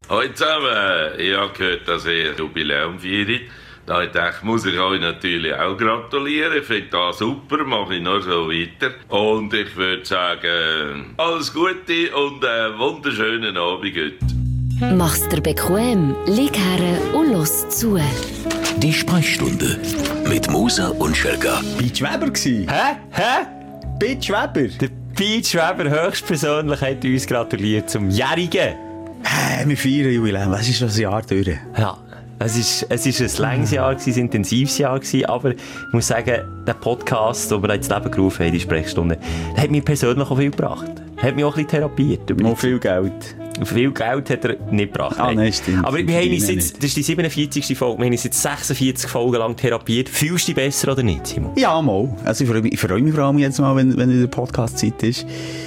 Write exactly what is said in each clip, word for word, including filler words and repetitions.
Hallo zusammen, ich habe gehört, dass ihr Jubiläum feiert. Da ich dachte, muss ich euch natürlich auch gratulieren. Ich finde das super, mache ich noch so weiter. Und ich würde sagen, alles Gute und einen wunderschönen Abend heute. Mach's dir bequem, lieg her und los zu. Die Sprechstunde mit Musa und Schelka. Beach Weber gsi. Hä? Hä? Beach Weber? Der Beach Weber höchstpersönlich hat uns gratuliert zum Jährigen. Hä, wir feiern Jubiläum. Was ist schon ein Jahr durch? Ja, es ist, es ist ein langes Jahr, ein intensives Jahr gewesen, aber ich muss sagen, der Podcast, den wir ins Leben gerufen haben, die Sprechstunde, der hat mir persönlich auch viel gebracht. Hat mich auch ein bisschen therapiert. Noch viel Geld. Viel Geld hat er nicht gebracht. Ah, nein, stimmt. Aber wir haben uns jetzt, das ist die siebenundvierzigste Folge, wir haben uns jetzt sechsundvierzig Folgen lang therapiert. Fühlst du dich besser oder nicht, Simon? Ja, mal. Also ich freue mich, ich freue mich vor allem jetzt mal, wenn, wenn in der Podcast-Zeit ist,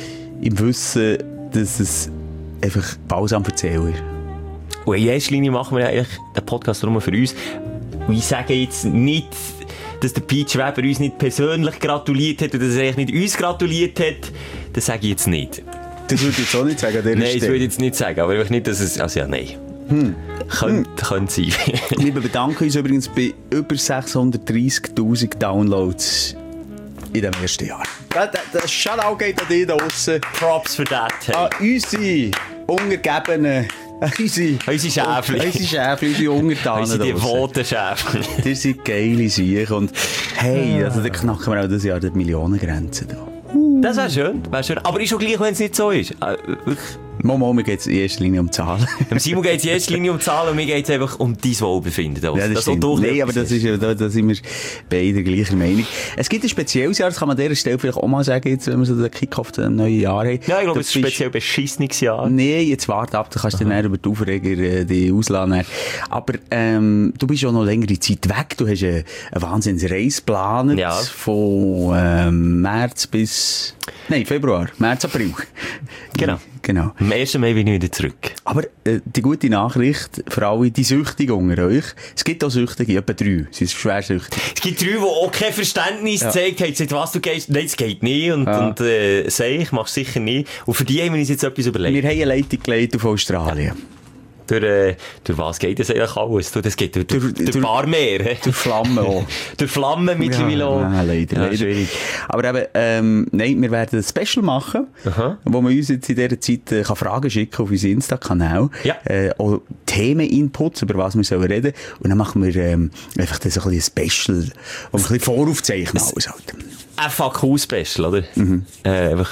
im Wissen, dass es einfach Balsam erzählen ist. Und in erster Linie machen wir eigentlich den Podcast nur für uns. Und ich sage jetzt nicht, dass der Peach Weber uns nicht persönlich gratuliert hat oder dass er eigentlich nicht uns gratuliert hat. Das sage ich jetzt nicht. Das würde ich jetzt auch nicht sagen an dieser Nein, Stelle. das würde ich jetzt nicht sagen, aber ich nicht, dass es... Also ja, nein. Hm. Könnte, hm. könnte sein. Wir bedanken uns übrigens bei über sechshundertdreissigtausend Downloads in diesem ersten Jahr. Das, das, das Shoutout geht an dich da draussen. Props für das. Hey. An unsere Untergebenen. Unsere, unsere Schäfli. Unsere Schäfli, unsere Untertanen. Unsere devoten Schäfli. Die sind geile Sicher. Und hey, also da knacken wir auch dieses Jahr die Millionengrenze da. Das wäre schön, wär schön. Aber ist schon gleich, wenn es nicht so ist. Äh, Mama, mir geht es in erster Linie um Zahlen. Dem Simon geht es in erster Linie um Zahlen und mir geht es einfach um dein Wohlbefinden. Also, ja, das, das stimmt. Nein, aber das ist, da, da sind wir beide gleicher Meinung. Es gibt ein spezielles Jahr, das kann man an dieser Stelle vielleicht auch mal sagen, jetzt, wenn wir so den Kick-Off zum neuen Jahr haben. Ja, ich glaube, es ist ein speziell beschissenes Jahr. Nein, jetzt warte ab, du kannst dir dann über die Aufreger äh, die ausladen. Aber ähm, du bist auch noch längere Zeit weg. Du hast eine, eine Wahnsinnsreise geplant. Ja. Von ähm, März bis... Nein, Februar. März, April. Genau. Genau. Am ersten Mai bin ich wieder zurück. Aber äh, die gute Nachricht für alle, die Süchtigen unter euch, es gibt auch Süchtige, etwa drei, sie sind schwer süchtig. Es gibt drei, die auch kein Verständnis ja. zeigen, haben gesagt, was du gehst, nein, es geht nicht und, ja. und äh, sag ich, mach's sicher nicht. Und für die haben wir uns jetzt etwas überlegt. Wir haben eine Leitung geleitet auf Australien. Durch, äh, durch was geht das eigentlich alles? Das geht durch, durch, durch, durch Barmeer. Durch Flammen auch. Durch Flammen mittlerweile auch. Ja, leider, ja, leider. Schwierig. Aber eben, ähm, nein, wir werden ein Special machen, Aha. wo man uns jetzt in dieser Zeit äh, kann Fragen schicken auf unseren Insta-Kanal. Ja. Äh, auch Themen-Inputs, über was wir sollen reden. Und dann machen wir ähm, einfach das ein bisschen ein Special, wo wir ein bisschen voraufzeichnen alles halt. Ein F A Q-Special, oder? Mhm. Äh, einfach,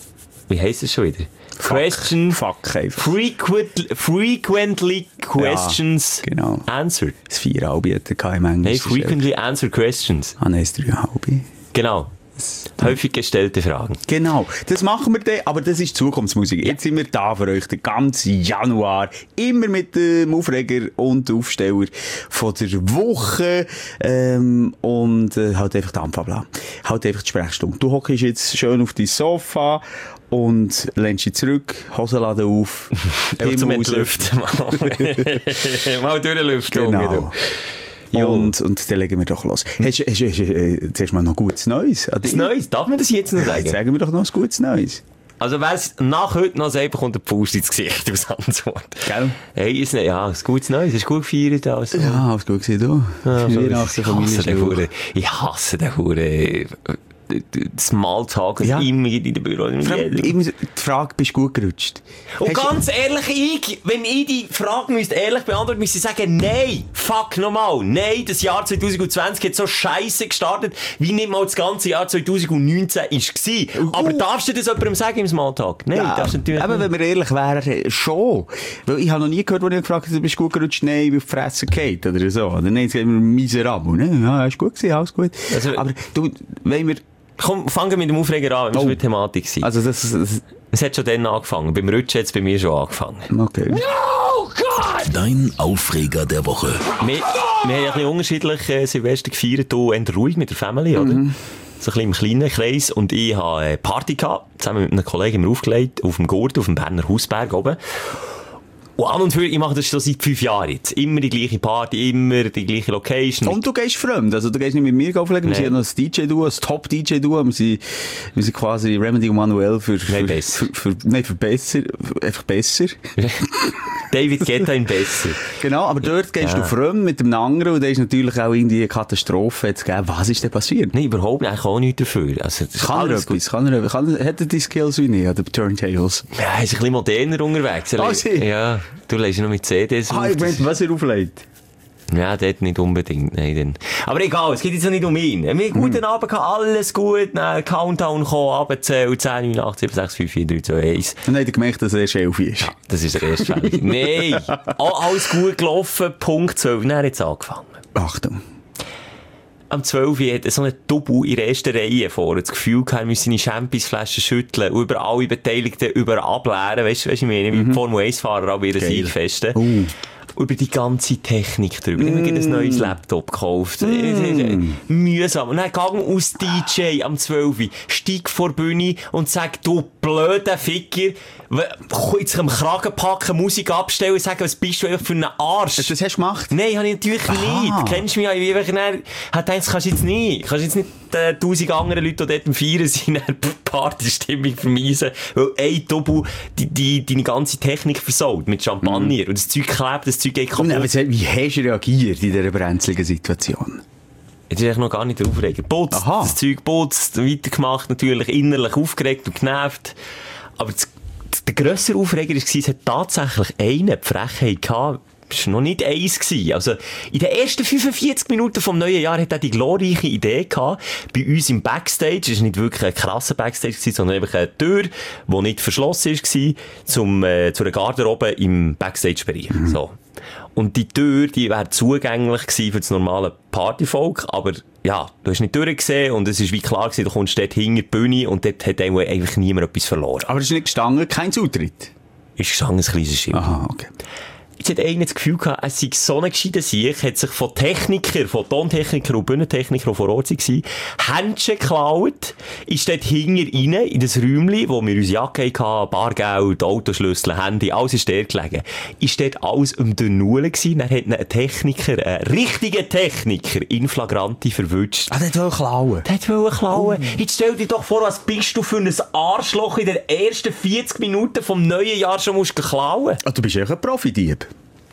wie heisst es schon wieder? Fuck. Question, Fuck einfach. Frequent, frequently questions ja, genau. answered. Das vier halbe hätte ich im Englisch. Nein, frequently answered questions. Ah, nein, das drei halbe. Genau. Häufig gestellte Fragen. Genau, das machen wir dann, aber das ist Zukunftsmusik. Jetzt sind wir da für euch den ganzen Januar, immer mit dem Aufreger und Aufsteller von der Woche ähm, und äh, halt einfach Dampfabla. Halt einfach die Sprechstunde. Du hockst jetzt schön auf dein Sofa und lehnst dich zurück, Hosenladen auf, einfach zum Entlüften. Mal durchlüften. Genau. Und, und dann legen wir doch los. Hm. Hast du äh, zuerst mal noch gutes Neues? Das Neues? Darf man das jetzt noch sagen? Jetzt sagen wir doch noch ein gutes Neues. Also wer es nach heute noch sagt, bekommt der Pust ins Gesicht aus Antwort. Gell? Hey, ist nicht, ja, ein gutes Neues. Hast du gut gefeiert? Also. Ja, alles gut gesehen, du. Ja, ich hasse den Hure. Ich hasse den Hure. Smalltalk ja. immer in den Büro. Immer die Frage, bist du gut gerutscht? Und Hast ganz ehrlich, ich, wenn ich die Frage müsste ehrlich beantworten, müsste ich sagen, nein, fuck nochmal, nein, das Jahr zwanzig zwanzig hat so scheisse gestartet, wie nicht mal das ganze Jahr zwanzig neunzehn war. Uh. Aber darfst du das jemandem sagen im Smalltalk? Nein, ja, darfst du natürlich aber nicht. Wenn wir ehrlich wären, schon. Weil ich habe noch nie gehört, wo ich gefragt habe, bist du gut gerutscht? Nein, ich bin auf die Fresse gefallen oder so. Oder nein, jetzt geht mir miserabel. Ne? Ja, ist gut gewesen, alles gut. Also, aber du, wenn wir... Komm, fangen wir mit dem Aufreger an, wenn wir oh. mit der Thematik sind. Also das, das... Es hat schon dann angefangen. Beim Rutschen hat es bei mir schon angefangen. Okay. No, God! Dein Aufreger der Woche. Wir, wir haben ein bisschen unterschiedlich äh, Silvester gefeiert, hier eher ruhig mit der Family, oder? Mhm. So ein bisschen im kleinen Kreis. Und ich hatte eine Party gehabt, zusammen mit einem Kollegen aufgelegt, auf dem Gurt, auf dem Berner Hausberg oben. Und an und für, ich mache das schon seit fünf Jahren jetzt. Immer die gleiche Party, immer die gleiche Location. Und du gehst fremd, also du gehst nicht mit mir auflegen, wir sind ja noch ein D J-Duo, ein Top-D J-Duo, wir sind, wir sind quasi Remedy und Manuel für... für, nein, besser. Für, für, nein, für besser, einfach besser. David Guetta in besser. Genau, aber dort gehst ja. du fremd mit dem anderen und da ist natürlich auch irgendwie eine Katastrophe jetzt gegeben. Was ist denn passiert? Nein, überhaupt nicht, auch nichts dafür. Also, das kann er etwas? Kann er, kann er, hat er die Skills wie nicht, oder Turntables? Ja, er ist ein bisschen moderner unterwegs. Ah, sie? Ja, du lässt noch mit C Ds ah, auf. Ich meine, was er auflegt? Ja, dort nicht unbedingt, nein, dann. Aber egal, es geht jetzt nicht um ihn. Wir haben einen guten mm. Abend gehabt, alles gut, dann Countdown gekommen, abgezählt, zehn, neun, acht, sieben, sechs, fünf, vier, drei, zwei, eins. Dann hat er gemerkt, dass er erst elf ist. Ja, das ist der erste Fall. Nein! Alles gut gelaufen, Punkt zwölf, dann hat es angefangen. Achtung. Am zwölf hat er so einen Double in der ersten Reihe vor. Das Gefühl gehabt, er müsse seine Champions-Flaschen schütteln und über alle Beteiligten über ableeren. Weißt du, was ich meine? Wie mhm. Formel eins Fahrer auch wieder Sieg festen. Uh. Über die ganze Technik drüber. Mm. Ich habe ein neues Laptop gekauft. Mm. Mühsam. Und dann gang aus D J am zwölf. Steig vor die Bühne und sag, du blöder Ficker, jetzt am Kragen packen, Musik abstellen und sagen, was bist du einfach für einen Arsch? Das hast du gemacht? Nein, habe ich natürlich Aha. nicht. Du kennst mich ja, wie ich dann, hat gedacht, das kannst du jetzt nicht. Kannst jetzt nicht äh, tausend andere Leute, die dort am Feiern sind, Partystimmung vermeisen, weil ein Double die, die, deine ganze Technik versaut mit Champagner. Mm. Und das Zeug klebt, das Zeug geht kaputt. Aber wie hast du reagiert in dieser brenzligen Situation? Jetzt ist eigentlich noch gar nicht aufgeregt. Putzt, das Zeug putzt, weitergemacht, natürlich innerlich aufgeregt und genervt. Aber das, der grössere Aufreger war, es hat tatsächlich einen die Frechheit gehabt. Das war noch nicht eins gewesen. Also, in den ersten fünfundvierzig Minuten vom neuen Jahr hat er die glorreiche Idee gehabt, bei uns im Backstage, es war nicht wirklich ein krasser Backstage gewesen, sondern einfach eine Tür, die nicht verschlossen war, zum, äh, zu einer Garderobe im Backstage-Bereich. Mhm. So. Und die Tür, die wäre zugänglich gewesen für das normale Partyvolk, aber ja, du hast nicht durchgesehen und es ist wie klar gewesen, du kommst dort hinter die Bühne und dort hat einfach niemand etwas verloren. Aber es ist nicht gestanden, kein Zutritt? Ist gestanden, ein kleines Schild. Aha, okay. Jetzt hat einer das Gefühl gehabt, er sei so ein gescheiter Sieg, hat sich von Technikern, von Tontechnikern und Bühnentechnikern, die vor Ort waren, Händchen geklaut, ist dort hinter rein, in das Räumchen, wo wir unsere Jacke hatten, Bargeld, Autoschlüssel, Handy, alles ist dort gelegen. Ist dort alles um den Null gewesen, dann hat ein Techniker, ein richtiger Techniker, in Flagranti verwünscht. Ah, der wollte klauen? Der wollte klauen. Oh. Jetzt stell dir doch vor, was bist du für ein Arschloch in den ersten vierzig Minuten vom neuen Jahr schon musst klauen? Ah, du bist ja ein Profidieb.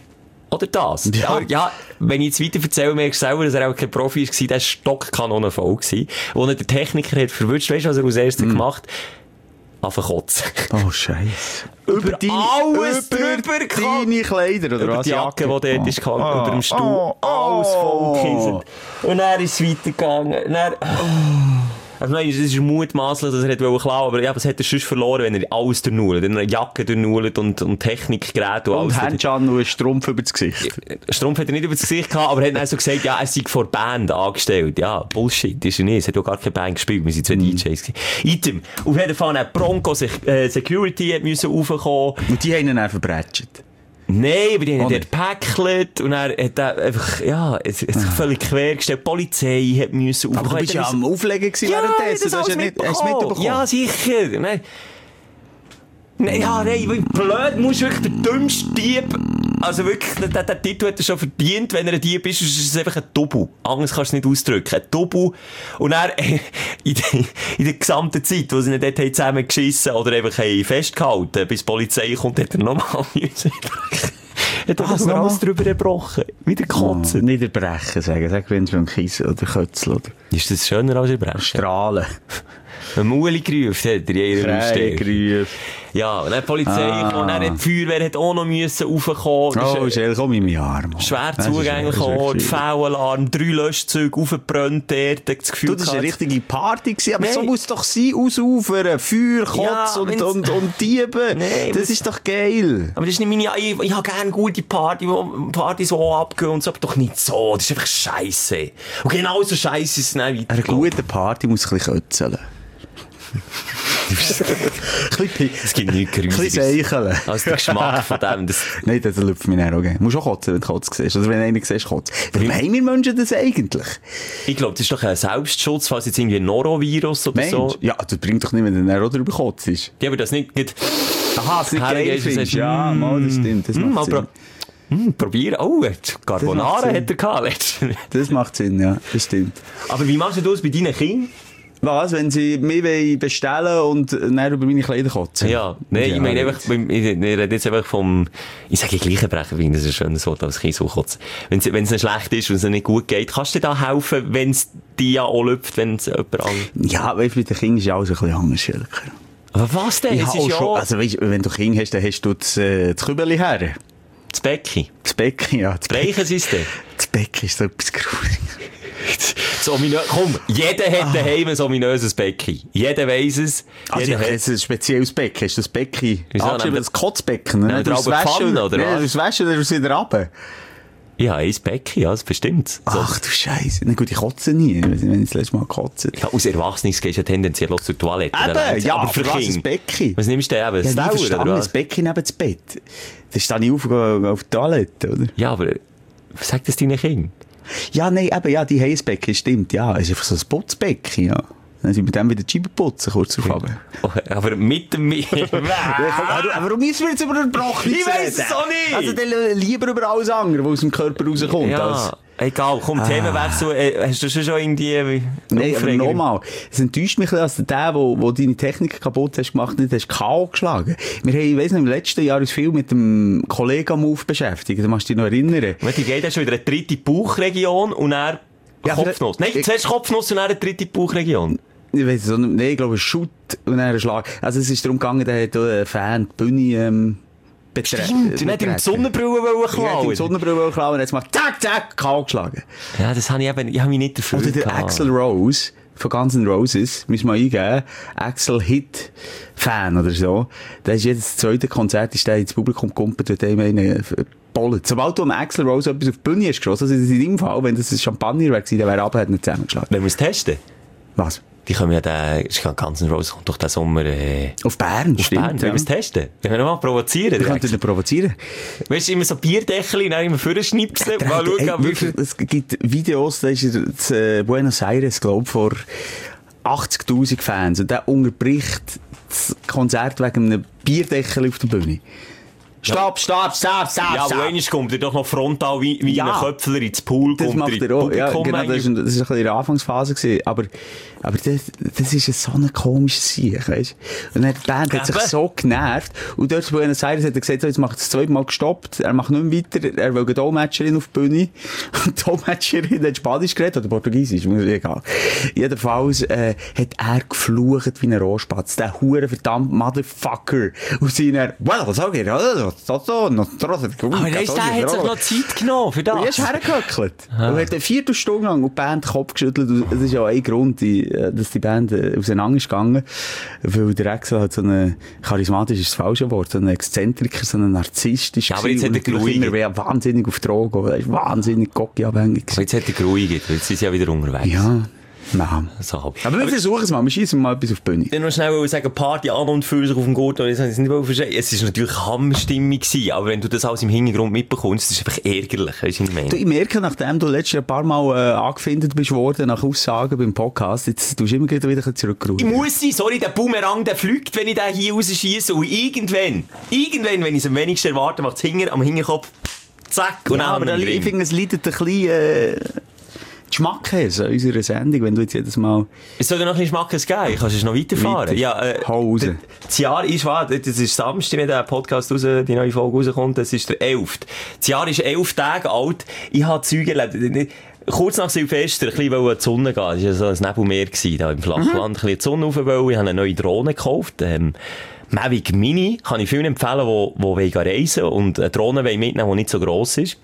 Oder das? Ja. Aber, ja, wenn ich jetzt weiter erzähle, merkst du selber, dass er auch kein Profi war, der war stockkanonenvoll gewesen. Wo er den Techniker hat verwünscht, weißt du, was er als erstes mm. gemacht hat? Auf den Kotzen. Oh, Scheiße. Über, über die, alles über drüber deine Kleider, oder über was? Die Jacke, die dort oh. ist gehangen, oh. über dem Stuhl. Oh. Alles voll Und dann ist es weitergegangen. Dann, oh. Also nein, es ist mutmaßlich, dass er hat klauen, aber ja, was hat er sonst verloren, wenn er alles durchnullt, wenn er eine Jacke durchnullt und, und Technikgeräte und, und alles. Und Handschuhe und einen Strumpf über das Gesicht. Strumpf hat er nicht über das Gesicht gehabt, aber er hat dann so gesagt, ja, er sei vor Band angestellt. Ja, Bullshit, ist er nicht. Es hat ja gar keine Band gespielt, wir sind zwei mm. D Js gewesen. Item. Auf jeden Fall hat Bronco äh, Security hat müssen raufkommen. Und die haben ihn dann verbrätscht. Nein, aber die haben dort gepäckelt und er hat einfach, ja, es hat sich völlig quergestellt. Die Polizei hat müssen aufkommen. Aber du bist ja am Auflegen gewesen ja, währenddessen. Du hast ja nicht, hast mitbekommen. Ja, sicher. Nein. Nein, ja, nein, wie blöd, musst du wirklich der dümmste Dieb, also wirklich, der, der Titel hat er schon verdient, wenn er ein Dieb ist, ist es einfach ein Double. Anders kannst du es nicht ausdrücken. Ein Double. Und er, in, de, in der gesamten Zeit, wo sie ihn dort zusammen geschissen oder einfach festgehalten, bis die Polizei kommt, hat er nochmal müssen. Hat er noch alles drüber erbrochen. Wieder kotzen. Oh, nicht erbrechen, sagen. Sag, wenn es ein Kissen oder Kötzel oder. Ist das schöner als erbrechen? Strahlen. Ein Muli gerufen hat er in ihrer Ausstellung. Ja, und dann die Polizei ah. kam, dann hat die Feuerwehr hat auch noch müssen raufkommen. Oh, Schell, komm in meinen Arm. Schwer zugänglich Ort, V-Alarm, drei Löschzüge, aufgebrannt, das Gefühl du, das war eine richtige Party gewesen, aber nee. So muss es doch sein, ausufern, Feuer, Kotz ja, und, und, und Diebe. Nee, das ist doch geil. Aber das ist nicht meine, ich, ich habe gerne gute Party, wo Partys so abgehen und so, aber doch nicht so. Das ist einfach scheisse. Und genau so scheisse ist es dann weiter. Eine gute Party muss ein bisschen kötzeln. Es gibt nichts Grüßiges. Ein bisschen seicheln. Also der Geschmack von dem. Das Nein, das lüpft mich nicht auch. Du musst auch kotzen, wenn du Kotz siehst. Oder wenn einer siehst, Kotz. Warum haben wir Menschen das eigentlich? Ich glaube, das ist doch ein Selbstschutz, falls jetzt irgendwie ein Norovirus oder Mensch. so. Ja, das bringt doch nicht, wenn der auch drüber Kotz ist. Ja, aber das nicht... nicht Aha, es nicht geil findest. Ja, mal, das stimmt. Das mm, macht Sinn. Hm, probieren. Oh, Carbonara hat er gehabt. Das macht Sinn, ja. Das stimmt. Aber wie machst du das bei deinen Kindern? Was, wenn sie mich bestellen und dann über meine Kleider kotzen? Ja, nein, ja, ich meine einfach, ich rede jetzt einfach vom, ich sage Gleichbrechen, weil das ist ein schönes Wort, als Kind so kotzen. Wenn es, wenn es nicht schlecht ist und es nicht gut geht, kannst du dir da helfen, wenn es dir ja auch läuft, wenn es jemand an... Ja, weißt du, mit den Kindern ist ja alles ein bisschen anders, Schelker. Aber was denn? Es ist ja... Schon, also weißt, wenn du Kinder hast, dann hast du das, äh, das Kübeli her. Das Becken? Das Becken, ja. Das Becken ist das? Das Becken ist so etwas Gruseliges. Das ominö- Komm, jeder hat daheim ein ominöses Becken. Jeder weiss es. Also jeder ja, hat... es ist ein spezielles Becken. Ist das Becken? Angeschrieben, das Kotzbecken. Ne? Ja, Du hast Waschen, oder ja, was? Du waschen, dann ist es wieder runter. Ja, ein Becken, ja, das bestimmt. So. Ach du Scheiße. Na gut, ich kotze nie, wenn ich das letzte Mal gekotzt. Ja, aus Erwachsenes gehst du ja tendenziell auch zur Toilette. Eben, ja, aber für was Kinder. ein Becken? Was nimmst du denn eben? Ja, Das nie Dauer, oder was? Das Becken neben das Bett. Dann stehe ich auf und gehe auf die Toilette, oder? Ja, aber was sagt das deinen Kindern? Ja, nein, eben, ja, die Heißbecken, stimmt, ja. Es ist einfach so ein Putzbecken, ja. Dann sind wir dann wieder die Scheibe putzen, kurz auf Abend. Oh, aber mit dem... Warum müssen wir jetzt über den Brochen Ich weiss es auch nicht! Also dann lieber über alles andere, was aus dem Körper rauskommt. Ja, als... egal, komm, ah. Themenwechsel. Äh, hast du schon schon irgendwie... Nein, aber nochmal. Es enttäuscht mich, dass der, der, wo deine Technik kaputt hast gemacht, nicht hast K O geschlagen. Wir haben, ich weiss nicht, im letzten Jahr uns viel mit dem Kollega-Move beschäftigt. Du musst dich noch erinnern. Die geht ja schon wieder eine dritte Bauchregion und dann ja, Kopfnuss. Nein, zuerst Kopfnuss und dann eine dritte Bauchregion. Ich weiss es nicht. Nein, ich glaube, ein Shoot und dann ein Schlag. Also es ist darum gegangen, da hat ein Fan die Bühne ähm, betreten. Stimmt, du hast ihm die Sonnenbrille klauen. Ich hätte ihm die Sonnenbrille klauen und jetzt mal zack, zack, K O geschlagen. Ja, das habe ich eben, ich habe mich nicht dafür Oder der gehabt. Axl Rose von Guns N' Roses, müssen wir mal eingeben, Axl Hit Fan oder so. Der ist jetzt das zweite Konzert, ist der ins Publikum gekumpelt und dem einen bollet. Sobald du am Axl Rose etwas auf die Bühne hast geschossen, also in deinem Fall, wenn das ein Champagner wäre, dann wäre er nicht zusammengeschlagen. Wenn wir es testen? Was? Die kommen ja den, ich kann Guns N' Roses kommt doch den Sommer, äh, auf Bern, auf stimmt. Bern. Wenn wir es testen? Wenn wir mal provozieren. Wir könnten ihn provozieren. Weißt du, immer so Bierdeckel und dann immer vorschnipsen. Ja, mal schauen, ey, wirklich, es gibt Videos, da ist er in äh, Buenos Aires, glaube ich, vor achtzigtausend Fans. Und der unterbricht das Konzert wegen einem Bierdeckel auf der Bühne. Stopp, stopp, stopp, stopp, ja, stopp. Ja, einmal kommt er doch noch frontal wie, wie ja. ein Köpfler ins Pool. Das kommt macht er er auch. Ja, genau, manchmal. das war ein bisschen in der Anfangsphase gewesen. Aber, aber das, das ist so ein komisches Sieg, weißt du? Und dann, die Band hat sich so genervt. Und dort bei Buenos Aires hat er gesagt, so, jetzt macht er das zweite Mal gestoppt. Er macht nicht mehr weiter. Er will eine Dolmetscherin auf die Bühne. Und die Dolmetscherin hat Spanisch geredet, oder Portugiesisch, muss ich egal. Jedenfalls, äh, hat er geflucht wie ein Rohrspatz. Der hure verdammt Motherfucker. Und sie dann, well, so geht es. So, so, noch. Aber der ist, der hat sich noch Zeit genommen für das. Und er ist hergehöckelt. Ah. Und hat eine Viertelstunde lang und die Band den Kopf geschüttelt. Und das ist ja auch ein Grund, die, dass die Band auseinander ist gegangen. Weil der Axl halt so ein charismatisch ist das falsche Wort, so ein Exzentriker, so ein Narzisst ist. Ja, aber jetzt hat er geruhigt. Er war wahnsinnig auf Drogen. Er ist wahnsinnig cocky-abhängig. Aber jetzt hat er geruhigt. Jetzt sind sie ja wieder unterwegs. Ja. Nein. So. Aber wir aber versuchen es mal. Wir schießen mal etwas auf die Bühne. Ich noch schnell sagen, Party an und für sich auf dem Gurt. Es war natürlich Hammerstimmung gewesen, aber wenn du das alles im Hintergrund mitbekommst, das ist einfach ärgerlich. Weißt du, ich meine? Du, ich merke, nachdem du letztes Jahr ein paar Mal äh, angefindet bist worden, nach Aussagen beim Podcast, jetzt tust du immer wieder ein bisschen zurückgerufen. Ich muss sein, sorry, der Boomerang, der fliegt, wenn ich den hier rausschiesse und irgendwann, irgendwann, wenn ich es am wenigsten erwarte, macht es Hinger, am Hinterkopf, zack, und ja, dann aber ich finde, es leidet ein bisschen, äh, Geschmack haben, so unserer Sendung, wenn du jetzt jedes Mal... Es soll dir noch ein bisschen Schmackes geben, kannst du noch weiterfahren. Weiter. Ja, äh, Hau raus. Das Jahr ist, warte, das ist Samstag, wenn der Podcast raus, die neue Folge rauskommt, das ist der elfte Das Jahr ist elf Tage alt, ich habe Zeuge erlebt. Kurz nach Silvester, ein bisschen in die Sonne gehen, das war so ein Nebelmeer da im Flachland, mhm. ein bisschen die Sonne rauf wollen, ich habe eine neue Drohne gekauft, ähm, Mavic Mini, kann ich vielen empfehlen, die, die reisen wollen und eine Drohne mitnehmen, die nicht so gross ist.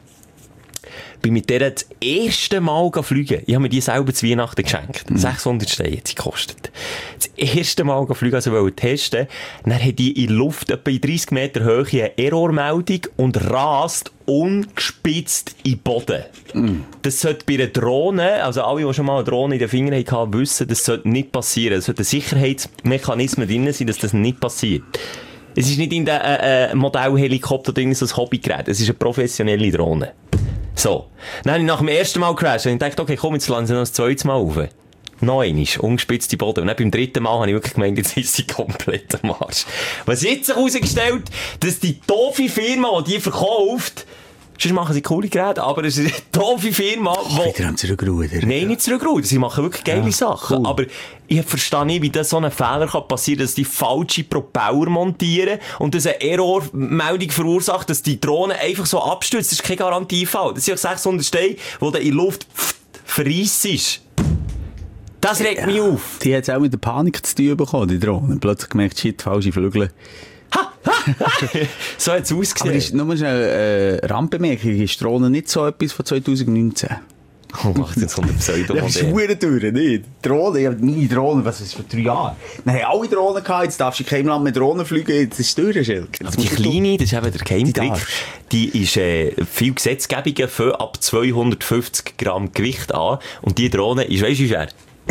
Ich bin mit der das erste Mal fliegen. Ich habe mir die selber zu Weihnachten geschenkt. Mhm. sechshundert Steine hat sie gekostet. Das erste Mal fliegen, also wollte testen. Dann hat die in Luft etwa in dreißig Meter Höhe eine Errormeldung und rast ungespitzt in den Boden. Mhm. Das sollte bei einer Drohne, also alle, die schon mal eine Drohne in den Fingern hatten, wissen, das sollte nicht passieren. Es sollten Sicherheitsmechanismen drin sein, dass das nicht passiert. Es ist nicht in der äh, äh, Modellhelikopter oder so ein Hobbygerät. Es ist eine professionelle Drohne. So. Dann habe ich nach dem ersten Mal crashed und ich dachte, okay, komm, jetzt lassen sie noch das zweite Mal rauf. Noch einmal, ungespitzt die Boden. Und dann beim dritten Mal habe ich wirklich gemeint, jetzt ist sie komplett am Arsch. Was jetzt sich herausgestellt, dass die doofe Firma, die die verkauft, sonst machen sie coole Geräte, aber es ist eine doofe Firma, oh, wieder am Zurückrudern. Nein, nicht zurückrudern, sie machen wirklich geile ja, Sachen, cool. Aber ich verstehe nicht, wie das so ein Fehler kann passieren, dass die falsche Propeller montieren und das eine Errormeldung verursacht, dass die Drohne einfach so abstürzt. Das ist kein Garantiefall. Das sind sechshundert Steine, die du in der Luft verreissst. Das regt ja, mich auf. Die hat es auch mit der Panik zu tun bekommen, die Drohne. Plötzlich gemerkt, shit, falsche Flügel. Ha, ha, so hat es ausgesehen. Aber ist, nur mal eine äh, Randbemerkung, ist die Drohne nicht so etwas von zwanzig neunzehn? Oh, macht jetzt so eine Pseudo-Modell. Ja, das ist verdammt teuer, nicht? Drohne, ja, meine Drohne, was ist das für drei Jahre? Dann haben alle Drohnen gehabt, jetzt darfst du in keinem Land mehr Drohnen fliegen, jetzt ist es teuer, Schelke. Aber die kleine, das ist eben der Geheimtrick, die, die ist, äh, viel Gesetzgebungen für ab zweihundertfünfzig Gramm Gewicht an und die Drohne ist, weisst du, wie schwer?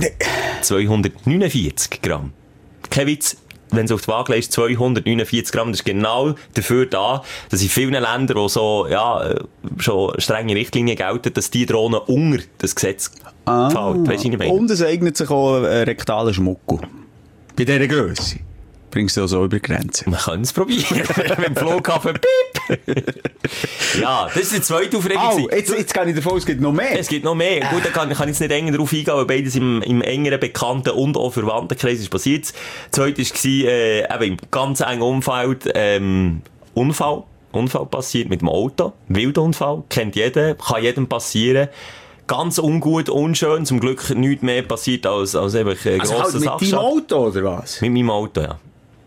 zweihundertneunundvierzig Gramm. Kein Witz. Wenn du auf die Waage legst, zweihundertneunundvierzig Gramm, das ist genau dafür da, dass in vielen Ländern, wo so, ja, schon strenge Richtlinien gelten, dass die Drohnen unter das Gesetz ah, fällt. Weißt du, was ich meine? Und es eignet sich auch ein rektaler Schmuckel. Bei dieser Grösse. Bringst du auch so über die Grenze. Man kann es probieren. Mit dem Flughafen, piep! Ja, das ist die zweite Aufregung. Oh, jetzt, jetzt kann ich davon, es gibt noch mehr. Es gibt noch mehr. Gut, da kann, kann ich jetzt nicht enger darauf eingehen, weil beides im, im engeren Bekannten- und auch Verwandtenkreis ist passiert. Das zweite war, äh, eben im ganz engen Umfeld, ähm, Unfall. Unfall passiert mit dem Auto. Wildunfall. Kennt jeder. Kann jedem passieren. Ganz ungut, unschön. Zum Glück nichts mehr passiert als, als eben äh, also grosser halt mit deinem Auto, oder was? Mit meinem Auto, ja.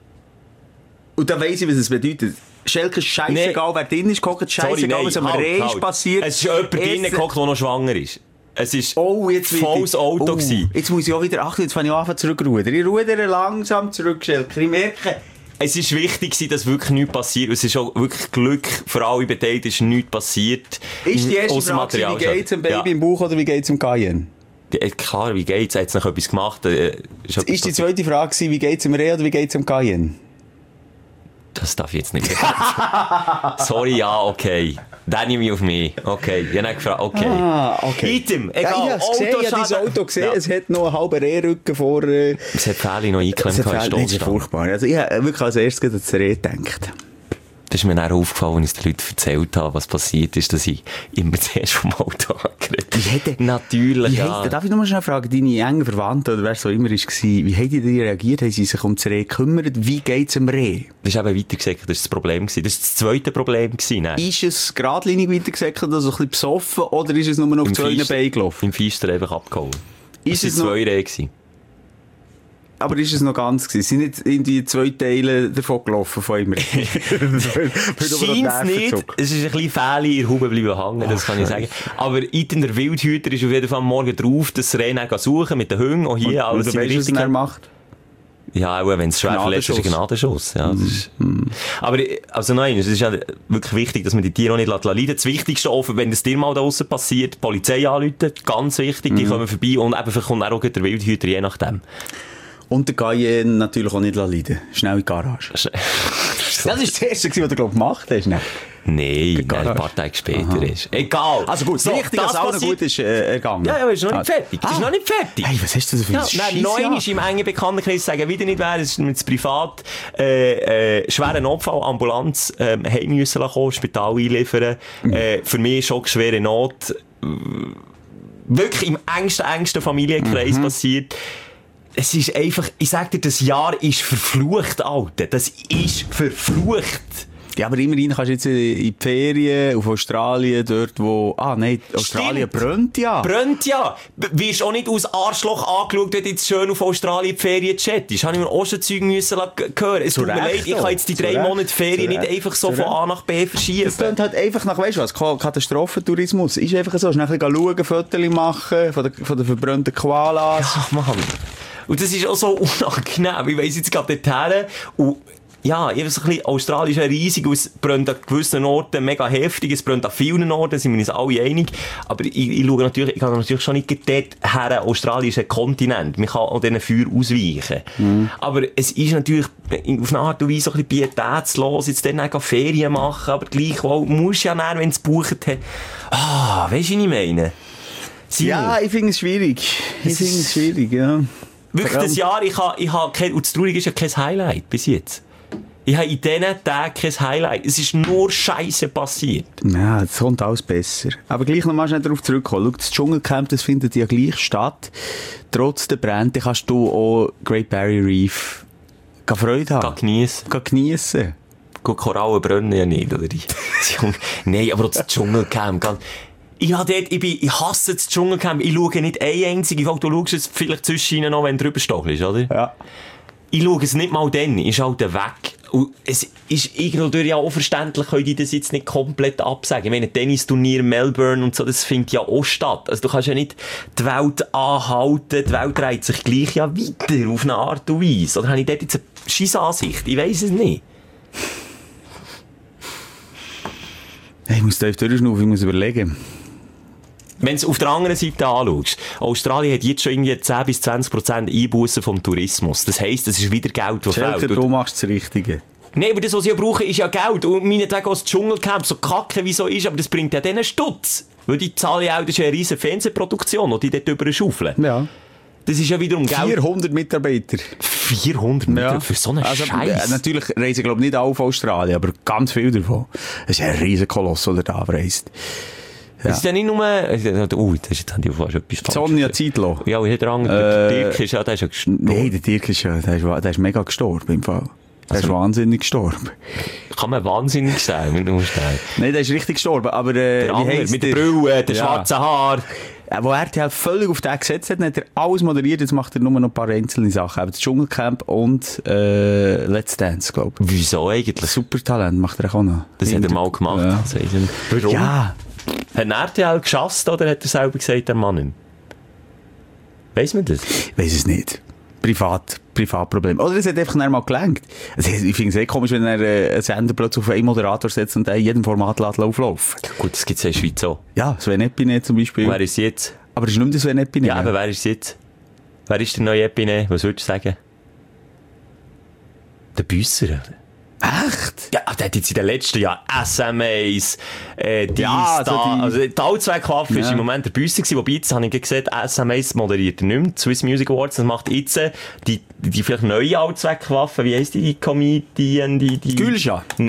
Und dann weiss ich, was es bedeutet. Schelke ist scheissegal, nee. Wer drin ist, guckt scheissegal, was am halt, Reh halt. ist passiert. Es ist jemand drin gehockt, der noch schwanger ist. Es war oh, jetzt volles Auto. Oh, jetzt muss ich auch wieder achten, jetzt fange ich an zurückrudern. Ich rudere langsam zurück, Schelke. Ich merke... Es war wichtig, dass wirklich nichts passiert. Es ist auch wirklich Glück für alle Beteiligten, ist nichts passiert. Ist die erste Frage, wie geht es dem Baby ja. im Bauch oder wie geht es dem Cayenne? Klar, wie geht es? Er hat noch etwas gemacht. Ist, ist die zweite Frage, wie geht es dem Reh oder wie geht es dem Cayenne? Das darf ich jetzt nicht Sorry, ja, okay. Dann nehme ich auf mich. Okay, ich habe gefragt, okay. Ah, okay. Item, egal. Ja, ich habe gesehen, ich habe dein Auto gesehen, ja. Es hat noch einen halben Rehrücken vor... Äh, es hat Fälle noch eingeklemmt. Das ist furchtbar. Also ich habe wirklich als erstes an das Reh gedacht. Das ist mir dann aufgefallen, als ich den Leuten erzählt habe, was passiert ist, dass ich immer zuerst vom Auto angeredet habe. Natürlich, wie ja. Hat, darf ich noch mal schnell fragen, deine engen Verwandten oder wer so immer war, wie haben die reagiert? Haben sie sich um das Reh gekümmert? Wie geht es dem Reh? Das ist eben weitergesäckelt, das war das Problem. Das war das zweite Problem. Nein. Ist es geradlinig weitergesäckelt, also ein bisschen besoffen, oder ist es nur noch auf zwei Beinen gelaufen? Im Feister einfach abgehauen. Ist es waren zwei Rehe gewesen. Aber ist es noch ganz gewesen? Sind nicht irgendwie zwei Teile davon gelaufen von immer? Scheint's nicht. Es ist ein bisschen Fähle in der Haube bleiben hängen, das kann ich sagen. Aber Iten, der Wildhüter, ist auf jeden Fall morgen drauf, das Reh suchen mit den Hunden, auch hier. Und, alles und weißt, was er macht? Ja, auch wenn es schwer verletzt ist, ist ein Gnadenschuss. Ja, das ist, mm. Aber, also nein, es ist ja wirklich wichtig, dass man die Tiere auch nicht leiden lässt. Das Wichtigste offen, wenn das Tier mal da draussen passiert, die Polizei anrufen, ganz wichtig, mm. die kommen vorbei und eben kommt auch der Wildhüter, je nachdem. Und der Cayenne natürlich auch nicht leiden. Schnell in die Garage. Das war das Erste, was du, glaub, gemacht hast. Ne? Nein, nein, ein paar Tage später Aha. ist. Egal. Also gut, so, wichtig, dass alles gut ist äh, ergangen. Ja, ja, ist noch nicht fertig. Ah. Ist noch nicht fertig. Hey, was hast du da für ja, ein Scheiss? Nein, ist im engen Bekanntenkreis, sagen wieder nicht wer, es ist mit privat, äh, äh, schweren Notfall, Ambulanz, äh, heim müssen kommen, Spital einliefern. Mhm. Äh, für mich schon schwere Not. Wirklich im engsten, engsten Familienkreis mhm. passiert. Es ist einfach, ich sag dir, das Jahr ist verflucht, Alter. Das ist verflucht. Ja, aber immerhin kannst du jetzt in die Ferien auf Australien, dort wo... Ah, nein, Australien Stimmt. brennt ja. Brennt ja. Wirst auch nicht aus Arschloch angeschaut, wenn du jetzt schön auf Australien die Ferien chattest. Habe ich mir auch schon Zeug müssen hören. Es tut mir leid, ich kann jetzt die drei Monate Ferien nicht einfach so von A nach B verschieben. Es klingt halt einfach nach, weißt du was, Katastrophentourismus. Ist einfach so, schnell schauen, Fotos machen von den, von den verbrannten Koalas. Ja, Mann. Und das ist auch so unangenehm. Ich weiss jetzt gerade dorthin. Und ja, ich weiß ein bisschen, Australien ist ja riesig, es brennt an gewissen Orten mega heftig, es brennt an vielen Orten, sind wir uns alle einig. Aber ich, ich schaue natürlich, ich kann natürlich schon nicht dort her, Australien ist ein Kontinent, man kann auch diesen Feuer ausweichen. Mhm. Aber es ist natürlich auf eine Art und Weise ein bisschen pietätslos, jetzt dann auch Ferien machen, aber gleichwohl musst du ja dann, wenn du es gebucht hast, ah, weisst du, was ich meine? Simon. Ja, ich finde es schwierig. Ich finde es schwierig, ja. Wirklich das Jahr, ich habe, ich habe kein, und das Traurige ist ja kein Highlight bis jetzt. Ich habe in diesen Tagen kein Highlight. Es ist nur Scheiße passiert. Ja, es kommt alles besser. Aber gleich noch mal schnell darauf zurückkommen. Schau, das Dschungelcamp, das findet ja gleich statt. Trotz der Brände kannst du auch Great Barrier Reef Freude haben. Geniessen. Geniessen. Gut, Korallen brennen ja nicht, oder? Nein, aber auch das Dschungelcamp. Ich, dort, ich, bin, ich hasse das Dschungelcamp. Ich schaue nicht eine einzige Folge. Du schaust es vielleicht zwischen noch, wenn du drüber stochelst, oder? Ja. Ich schaue es nicht mal dann. Ich schalte weg. Und es ist irgendwo ja auch verständlich, können die das jetzt nicht komplett absagen. Ich meine, Tennisturnier Melbourne und so, das findet ja auch statt. Also du kannst ja nicht die Welt anhalten. Die Welt dreht sich gleich ja weiter auf eine Art und Weise. Oder habe ich dort jetzt eine scheisse Ansicht? Ich weiss es nicht. Ich muss tief durchschnaufen, ich muss überlegen. Wenn du es auf der anderen Seite anschaust, Australien hat jetzt schon irgendwie zehn bis zwanzig Prozent Einbußen vom Tourismus. Das heisst, es ist wieder Geld, das fehlt. Du machst das Richtige. Nein, aber das, was ich brauche, ist ja Geld. Und meinetwegen auch das Dschungelcamp, so kacke wie so ist, aber das bringt ja denen Stutz. Weil die zahlen ja auch, das ist ja eine riesige Fernsehproduktion, die dort drüber schaufeln. Ja. Das ist ja wiederum Geld. vierhundert Mitarbeiter. vierhundert Mitarbeiter? Ja. Für so einen also, Scheiß. Äh, natürlich reisen, glaube ich, nicht alle auf Australien, aber ganz viel davon. Das ist ein riesiger Koloss, der da reist. Ja. Das ist ja nicht nur... Uh, das ist jetzt fast etwas falsch. Sonja Zietlow. Ja, und der andere, äh, der Dirk ist ja, der ist ja gestorben. Nein, der Dirk ist ja, der ist, der ist mega gestorben im Fall. Der also, ist wahnsinnig gestorben. Kann man wahnsinnig sein, wenn du musst sagen. Nein, der ist richtig gestorben, aber äh, der andere, mit der Brille, der ja. schwarzen Haar. Äh, wo er halt völlig auf den gesetzt hat, hat er alles moderiert, jetzt macht er nur noch ein paar einzelne Sachen. Aber das Dschungelcamp und äh, Let's Dance, glaube ich. Wieso eigentlich? Super Talent macht er auch noch. Das hat er mal gemacht. Ja. Warum? Ja. Hat er R T L geschasst oder hat er selber gesagt, der Mann nicht? Weiss man das? Ich weiss es nicht. Privat, Privatproblem. Oder es hat einfach nicht mal gelenkt. Also ich finde es eh komisch, wenn er äh, einen Sender plötzlich auf einen Moderator setzt und in jedem Format auflaufen. Gut, das gibt es in der Schweiz auch. Ja, Sven Epine zum Beispiel. Wer ist jetzt? Aber es ist nicht mehr der Sven Epine. Ja, aber wer ist jetzt? Wer ist der neue Epine? Was würdest du sagen? Der Büsser, oder? Echt? Ja, der hat jetzt in den letzten Jahren S M As, äh, dies, ja, also da, die... also die Allzweckwaffe ja. ist im Moment der Büsser gewesen, wobei jetzt habe ich gesehen, S M As moderiert er nicht mehr, Swiss Music Awards, das macht jetzt die, die vielleicht neue Allzweckwaffe, wie heisst die, die Comedian, die, die... Gülscha. die,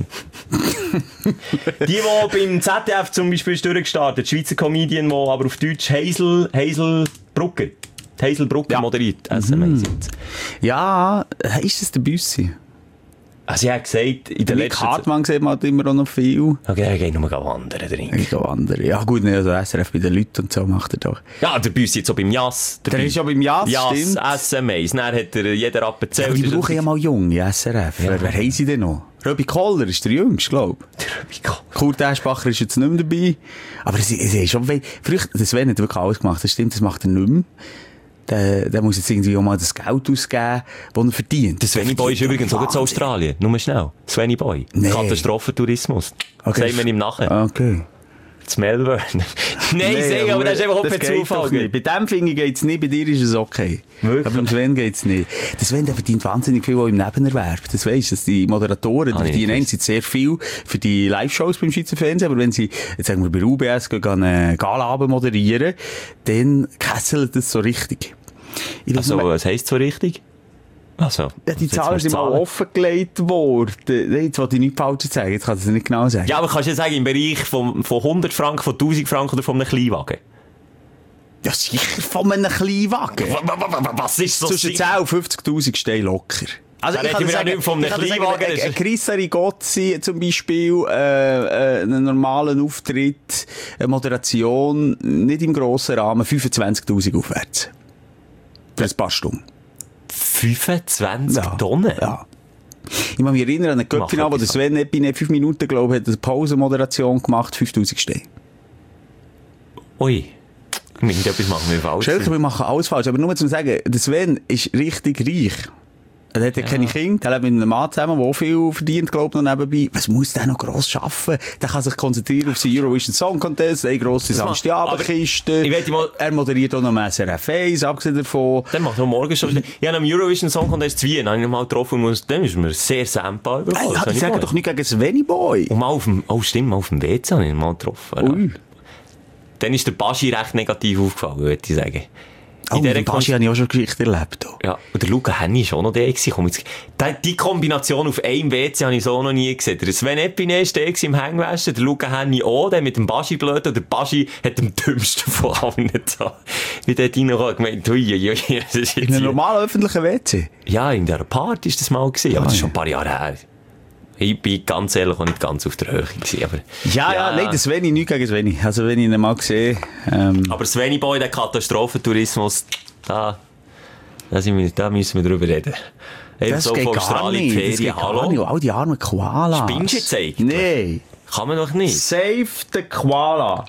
die beim Z D F zum Beispiel ist durchgestartet, die Schweizer Comedian, die aber auf Deutsch Hazel, Hazel Brucker, Hazel Brucker ja. moderiert, S M As jetzt. Ja, ist das der Büssi? Also, ich habe gesagt, in der letzten... Hartmann sieht man halt immer auch noch viel. Okay, er geht nur wandern drin. Er geht wandern. Ja, gut, also S R F bei den Leuten und so macht er doch. Ja, der Büssi jetzt auch beim Jas. Der, der ist ja beim Jas, Jas, stimmt. S M As. Dann hat er jeder abgezählt. Ja, die brauchen ja mal junge S R F. Ja. Wer, wer haben sie denn noch? Röbi Koller ist der Jüngste, glaube ich. Der Röbi Koller. Kurt Eschbacher ist jetzt nicht mehr dabei. Aber es, es ist schon... Früher, das Sven hat wirklich alles gemacht. Das stimmt, das macht er nicht mehr. Der, der muss jetzt irgendwie auch mal das Geld ausgeben, das er verdient. Der Svenny Boy ist übrigens auch zu Australien. Nur schnell. Svenny Boy. Nee. Katastrophentourismus. Okay. Sagen wir ihm nachher. Okay. Das Melbourne. Nein, nee, sag, aber das ist einfach auch per Zufall. Bei dem Finger geht's nicht, bei dir ist es okay. Wirklich? Aber beim Sven geht's nicht. Der Sven, der verdient wahnsinnig viel auch im Nebenerwerb. Das weisst du, dass die Moderatoren, die verdienen einerseits sehr viel für die Live-Shows beim Schweizer Fernsehen, aber wenn sie, jetzt sagen wir bei U B S, gehen einen Gala-Abend moderieren, dann kesselt das so richtig. Also, was heisst so richtig? Also, ja, die Zahlen sind mal offengelegt worden. Jetzt wollte ich nichts Falsches sagen, jetzt kann ich es nicht genau sagen. Ja, aber kannst du ja sagen, im Bereich von, von hundert Franken, von tausend Franken oder von einem Kleinwagen? Ja, sicher von einem Kleinwagen. Was ist so? Zwischen zehn und fünfzigtausend stehen locker. Also, ich kann sagen, von einem Kleinwagen. Ein Chris Rigozzi zum Beispiel, äh, äh, einen normalen Auftritt, eine Moderation, nicht im grossen Rahmen, fünfundzwanzigtausend aufwärts. Für ein paar Stunden. fünfundzwanzig ja. Tonnen? Ja. Ich kann mich erinnern an einen Köpfinal, wo der Sven Epine fünf Minuten, glaube ich, hat eine Pausenmoderation gemacht, fünftausend Stehen. Ui. Irgendetwas machen wir falsch. Schelke, wir machen alles falsch. Aber nur zu sagen, der Sven ist richtig reich. Er hat ja keine Kinder, er lebt mit einem Mann zusammen, der auch viel verdient, glaube ich, noch nebenbei. Was muss der noch gross schaffen? Der kann sich konzentrieren auf seinen Eurovision Song Contest, eine grosse Samstagabendkiste. Er moderiert auch noch am S R F eins, abgesehen davon. Dann macht er morgen schon. Ich habe am Eurovision Song Contest zu Wien, habe ich noch mal getroffen und dann ist mir sehr sempbar überfallen. Hey, ich sage doch nicht gegen Svenny Boy. Und mal auf dem, oh stimmt, mal auf dem W C habe ich ihn mal getroffen. Ui. Dann ist der Baschi recht negativ aufgefallen, würde ich sagen. Oh, mit Baschi habe ich auch schon Geschichte erlebt. Oh. Ja, und der Luca Henny ist auch noch der gewesen. Komm, jetzt, die Kombination auf einem W C habe ich so noch nie gesehen. Der Sven Epine ist der im Hängwäsche, der Luca Henny auch, der mit dem Baschi blöd, und der Baschi hat den dümmsten von allen da. Wie der reingekommen und gemeint, ui, ui, ui, das ist in einem normalen öffentlichen W C? Ja, in dieser Party ist das mal gewesen, aber ah, das ist schon ein paar Jahre her. Ich bin ganz ehrlich auch nicht ganz auf der Höhe gewesen, aber... Ja, ja, ja, nein, das Sveni, nichts gegen Sveni. Also, wenn ich ihn mal sehe... Ähm... Aber Sveni Boy, der Katastrophentourismus, da, da, sind wir, da müssen wir drüber reden. Eben das so geht von gar Australien, nicht. Ferien, das geht hallo? gar nicht. All die armen Koalas. Spinnst du jetzt eigentlich? Nein. Kann man doch nicht. Save the Koala.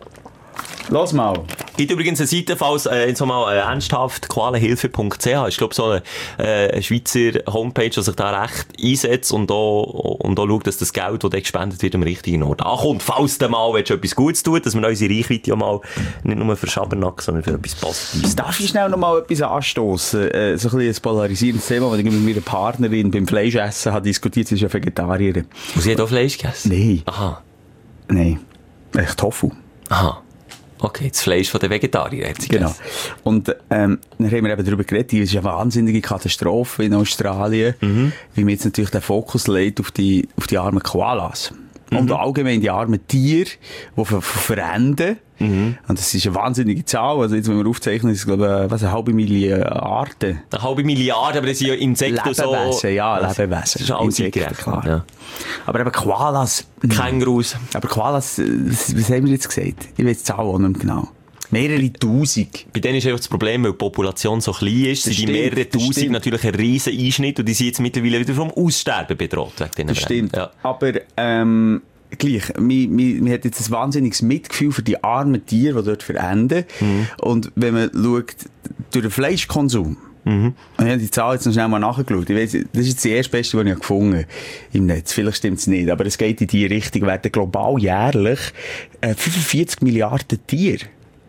Los mal. Gibt übrigens eine Seite, falls äh, so mal äh, ernsthaft koalenhilfe punkt c h. Ich glaube, so eine, äh, eine Schweizer Homepage, die sich da recht einsetzt und auch, und auch schaut, dass das Geld, das da gespendet wird, am richtigen Ort ankommt. Falls du mal etwas Gutes tut, dass wir unsere Reichweite ja mal nicht nur für Schabernack, sondern für etwas Positives. Darf ich schnell noch mal etwas anstoßen? Äh, so ein bisschen ein polarisierendes Thema, das ich mit meiner Partnerin beim Fleischessen habe diskutiert. Sie ist ja Vegetarierin. Und sie hat auch Fleisch gegessen? Nein. Aha. Nein. Echt Tofu. Aha. Okay, das Fleisch von den Vegetariern hat sie Genau. gegessen. Und ähm, dann haben wir eben darüber geredet, es ist eine wahnsinnige Katastrophe in Australien, mhm. wie man jetzt natürlich den Fokus legt auf die, auf die armen Koalas. Mhm. Und allgemein die armen Tiere, die ver verenden. Mhm. Und das ist eine wahnsinnige Zahl. Also jetzt, wenn wir aufzeichnen, ist es, glaube ich, was, eine halbe Milliarde Arten. Eine halbe Milliarde, aber das sind ja Insekten Lebewesen, so... ja, Lebewesen. Das ist alles Insekten, klar. Ja. Aber eben Koalas... Kängurus. Aber Koalas, was haben wir jetzt gesagt? Ich weiß die Zahl auch nicht mehr genau. Mehrere Tausend. Bei denen ist einfach das Problem, weil die Population so klein ist, sind die mehrere Tausend natürlich ein riesen Einschnitt und die sind jetzt mittlerweile wieder vom Aussterben bedroht. Das stimmt. Ja. Aber ähm, gleich, man hat jetzt ein wahnsinniges Mitgefühl für die armen Tiere, die dort verenden. Mhm. Und wenn man schaut, durch den Fleischkonsum, mhm. und ich habe die Zahl jetzt noch schnell mal nachgeschaut. Ich weiss, das ist jetzt die erste Beste, die ich gefunden habe im Netz. Vielleicht stimmt es nicht, aber es geht in die Richtung. Werden global jährlich äh, fünfundvierzig Milliarden Tiere.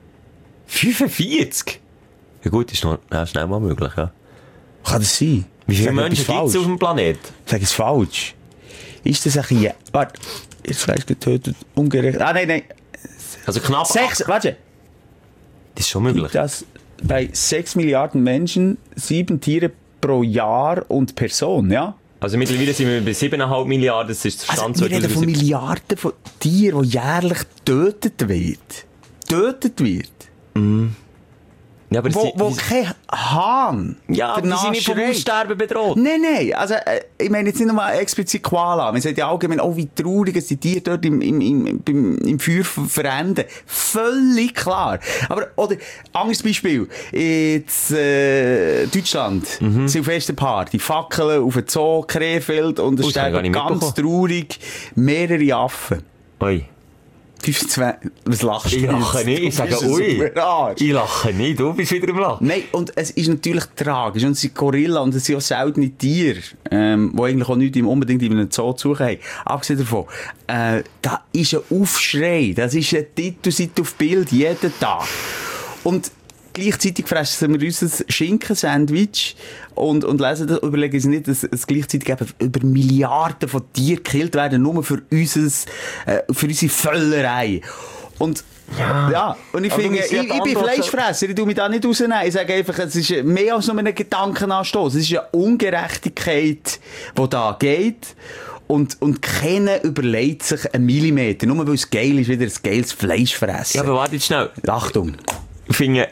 fünfundvierzig? Ja gut, ist noch ja, schnell mal möglich, ja. Kann das sein? Wie viele Menschen gibt es auf dem Planeten? Sag es falsch. Ist das ein bisschen... Warte, ist Fleisch getötet, ungerecht... Ah, nein, nein. Also knapp... Sechs... Warte. Das ist schon möglich. Das bei sechs Milliarden Menschen, sieben Tiere pro Jahr und Person, ja? Also mittlerweile sind wir bei sieben Komma fünf Milliarden, das ist der Stand also, wir reden von Milliarden von Tieren, die jährlich getötet wird. Getötet wird. Mm. Ja, aber wo, die, wo die, kein Hahn. Ja, aber die sind nicht vom Aussterben bedroht. Nein, nein. Also, äh, ich meine jetzt nicht nur explizit Koala. Man sagt ja allgemein, oh, wie traurig es die Tiere dort im, im, im, im, im Feuer verenden. Völlig klar. Aber, oder, anderes Beispiel. Jetzt, äh, Deutschland. Mhm. Silvesterparty. Fackeln auf dem Zoo, Krefeld. Und es sterben ganz traurig mehrere Affen. Oi. fünfundzwanzig, was lachst du? Ich lache nicht, ich sage ui. Ich lache nicht, du bist wieder im Lachen. Nein, und es ist natürlich tragisch. Und es sind Gorilla und es sind auch seltene Tiere, ähm, die eigentlich auch nicht unbedingt in einem Zoo zu suchen haben. Abgesehen davon, äh, da ist ein Aufschrei. Das ist ein Titelseite auf Bild, jeden Tag. Und gleichzeitig fressen wir unser Schinken-Sandwich und, und lesen das, überlegen uns nicht, dass es gleichzeitig eben über Milliarden von Tieren gekillt werden, nur für, unseres, äh, für unsere Völlerei. Und, ja. ja, und ich finde, ich, ich bin Fleischfresser, ich tue mich da nicht rausnehmen. Ich sage einfach, es ist mehr als nur ein Gedankenanstoß. Es ist eine Ungerechtigkeit, die da geht. Und, und keiner überlegt sich einen Millimeter. Nur weil es geil ist, wieder ein geiles Fleischfressen. Ja, aber warte jetzt schnell. Achtung. Ich finde,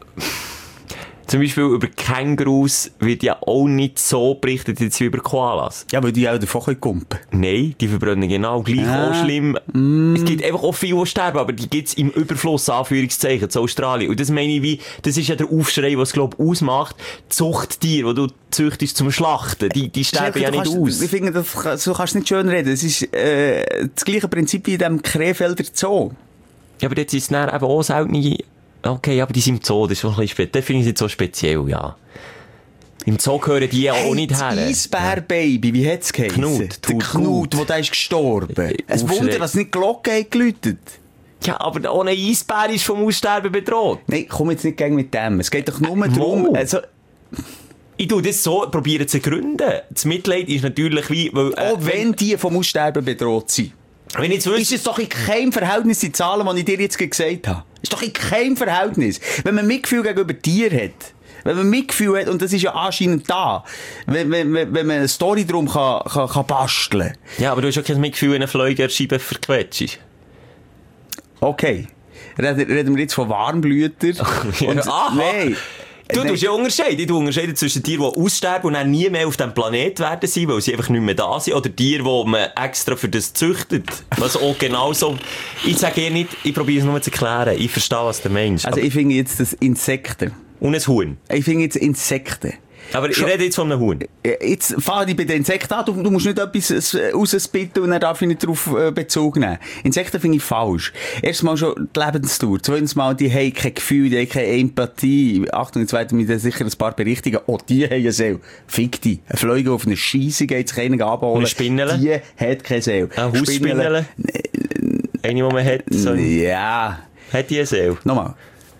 zum Beispiel über Kängurus wird ja auch nicht so berichtet jetzt wie über Koalas. Ja, weil die auch davon kumpen können. Nein, die verbrennen genau gleich ah. auch schlimm. Mm. Es gibt einfach auch viele, die sterben, aber die gibt es im Überfluss, Anführungszeichen, zu Australien. Und das meine ich wie, das ist ja der Aufschrei, was glaube ich ausmacht. Zuchttiere, die du züchtest zum Schlachten, die, die sterben ja nicht kannst, aus. Ich finde, das, so kannst du nicht schön reden. Es ist äh, das gleiche Prinzip wie in dem Krefelder Zoo. Ja, aber jetzt ist es dann eben auch selten. Okay, aber die sind im Zoo, das ist schon ein bisschen speziell. Das finde ich nicht so speziell, ja. Im Zoo gehören die ja hey, auch nicht her. Das Eisbärbaby, wie hat's geheißen? Knut. Der Knut, der da ist gestorben. Es Wunder, dass nicht die Glocke hat geläutet. Ja, aber ohne Eisbär ist vom Aussterben bedroht. Nein, komm jetzt nicht gegen mit dem. Es geht doch nur darum... Also ich tue das so, probiere zu gründen. Das Mitleid ist natürlich wie... Weil, äh, auch wenn die vom Aussterben bedroht sind. Wenn ich ist es doch in keinem Verhältnis die Zahlen, die ich dir jetzt gesagt habe. Ist doch in keinem Verhältnis. Wenn man Mitgefühl gegenüber Tieren hat, wenn man Mitgefühl hat, und das ist ja anscheinend da, wenn, wenn, wenn man eine Story drum kann, kann, kann basteln. Ja, aber du hast auch kein Mitgefühl, wenn eine Fleugerscheibe verquetscht. Okay. Reden, reden wir jetzt von Warmblütern? Und, Aha. Nein. Du tust ja unterscheiden. Du unterscheiden zwischen Tieren, die aussterben und dann nie mehr auf diesem Planet werden sein, weil sie einfach nicht mehr da sind, oder Tiere, die man extra für das züchtet. Was auch genauso. Ich sage ihr nicht, ich probiere es nur zu erklären. Ich verstehe, was du meinst. Also, ich finde jetzt das Insekten. Und ein Huhn. Ich finde jetzt Insekten. Aber ich rede jetzt von einem Huhn. Jetzt fahre ich bei den Insekten an. Du, du musst nicht etwas rausspitten und dann darf ich nicht darauf äh, Bezug nehmen. Insekten finde ich falsch. Erstmal schon die Lebensdauer. Zweitens mal, die haben kein Gefühl, die haben keine Empathie. Achtung, jetzt werden wir sicher ein paar berichtigen. Oh, die haben eine Seele. Fick die. Ein Fliege auf eine Scheisse geht sich einen abholen. Eine Spinnele? Die hat keine Seele. Eine Hausspinnele? Eine, die man hat. So. Ja. Hat die eine Seele? Nochmal.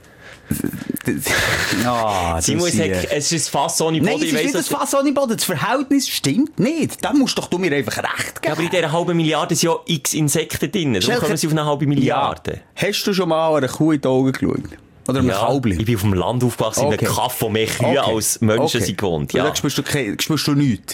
Oh, Simon, es, hat, es ist fast ohne Boden. Nein, es ist nicht das Fass ohne Boden. Das Verhältnis stimmt nicht. Da musst doch du mir einfach recht geben. Ja, aber in dieser halben Milliarde sind ja x Insekten drin. Darum kommen sie auf eine halbe Milliarde. Ja. Hast du schon mal einer Kuh in die Augen geschaut? Oder einem ja, Kälbli? Ich bin auf dem Land aufgewachsen, okay. in einem Kaff, wo mehr Kühe okay. als Menschen okay. sind gewohnt. Ja. Da spürst du, spürst du nichts.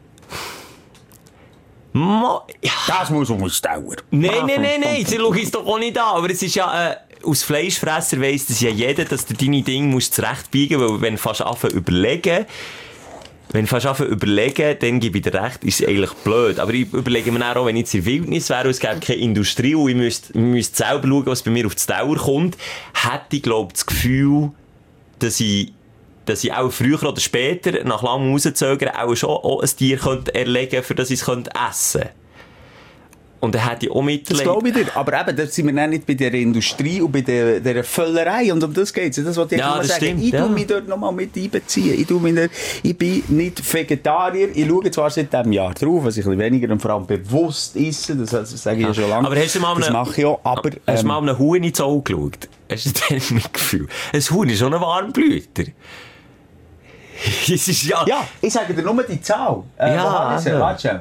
Ma ja. Das muss ausdauern. Nein, nein, nein, nein. Sie schauen es doch auch nicht an. Aber es ist ja... Äh, aus Fleischfresser weiss das ja jeder, dass du deine Dinge musst zurechtbiegen musst, weil wenn du fast anfangen überlegen, wenn du fast anfangen überlegen, dann gebe ich dir recht, ist es eigentlich blöd. Aber ich überlege mir auch, wenn ich jetzt in der Wildnis wäre und es gäbe keine Industrie und ich müsste, müsste selber schauen, was bei mir auf die Dauer kommt, hätte ich, glaube ich, das Gefühl, dass ich, dass ich auch früher oder später, nach langem Rauszögern, auch schon auch ein Tier könnte erlegen könnte, für das ich es essen könnte. Und dann hätte ich auch mitleid. Das glaube ich dir. Aber eben, da sind wir dann nicht bei der Industrie und bei der, der Völlerei. Und um das geht es. Das wollte ich ja, mal sagen. Stimmt, ich ja. tue mich dort nochmal mit einbeziehen. Ich, tue mich nicht, ich bin nicht Vegetarier. Ich schaue zwar seit diesem Jahr drauf, was ich ein bisschen weniger und vor allem bewusst esse. Das, das sage ich ja, ja schon lange. Aber hast du mal das eine, mache ich auch. Aber, ähm, hast du mal einem Huhn ins Auge geschaut? Hast du das nicht Gefühl? Ein Huhn ist schon ein Warmblüter. Es ist ja... Ja, ich sage dir nur die Zahl. Äh, ja, also. Warte.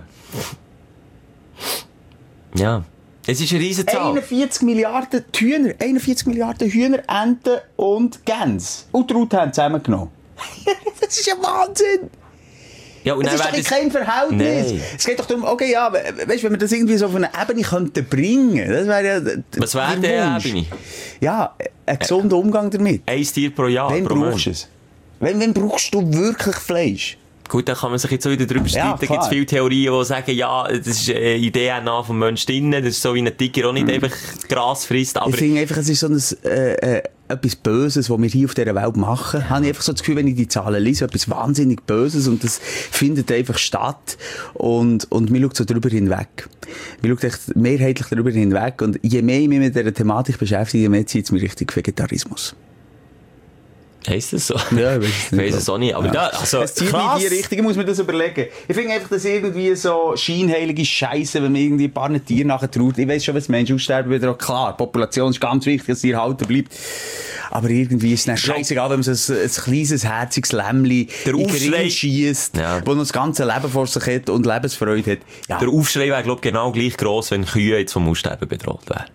Ja. Es ist eine riesen Zahl. einundvierzig Milliarden Hühner, einundvierzig Milliarden Hühner, Enten und Gänse. Und Truthähne zusammengenommen. Das ist ja Wahnsinn! Ja, und es ist doch in keinem Verhältnis. Nein. Es geht doch darum, okay, ja, weißt, wenn wir das irgendwie so auf eine Ebene könnten bringen, das wäre ja... Was wäre der Ebene? Ja, ein gesunder Umgang damit. Ein Tier pro Jahr, Wann pro brauchst du es? Wann, wann brauchst du wirklich Fleisch? Gut, da kann man sich jetzt so wieder drüber streiten. Ja, da gibt es viele Theorien, die sagen, ja, das ist äh, die D N A vom Menschen drin, das ist so wie ein Tiger auch nicht mm. einfach Gras frisst. Aber ich finde einfach, es ist so ein, äh, äh, etwas Böses, was wir hier auf dieser Welt machen. Ja. Habe ich einfach so das Gefühl, wenn ich die Zahlen lese, etwas wahnsinnig Böses und das findet einfach statt und, und man schaut so darüber hinweg. Man schaut echt mehrheitlich darüber hinweg und je mehr ich mich mit dieser Thematik beschäftige, je mehr zieht es mich Richtung Vegetarismus. Heisst das so? Ja, ich weiß es nicht. Ich weiss es auch nicht. Aber ja. Da, also, es zieht in die Richtung, ich muss mir das überlegen. Ich finde einfach, dass irgendwie so scheinheilige Scheisse, wenn man irgendwie ein paar Tiere nachher traut. Ich weiss schon, was Menschen aussterben, wieder auch klar. Die Population ist ganz wichtig, dass sie erhalten bleibt. Aber irgendwie ist es dann scheissegal, wenn man so ein, ein kleines, herziges Lämmli der in den Ring schiesst, ja. wo noch das ganze Leben vor sich hat und Lebensfreude hat. Ja. Der Aufschrei wäre, glaube ich, genau gleich gross, wenn Kühe jetzt vom Aussterben bedroht wären.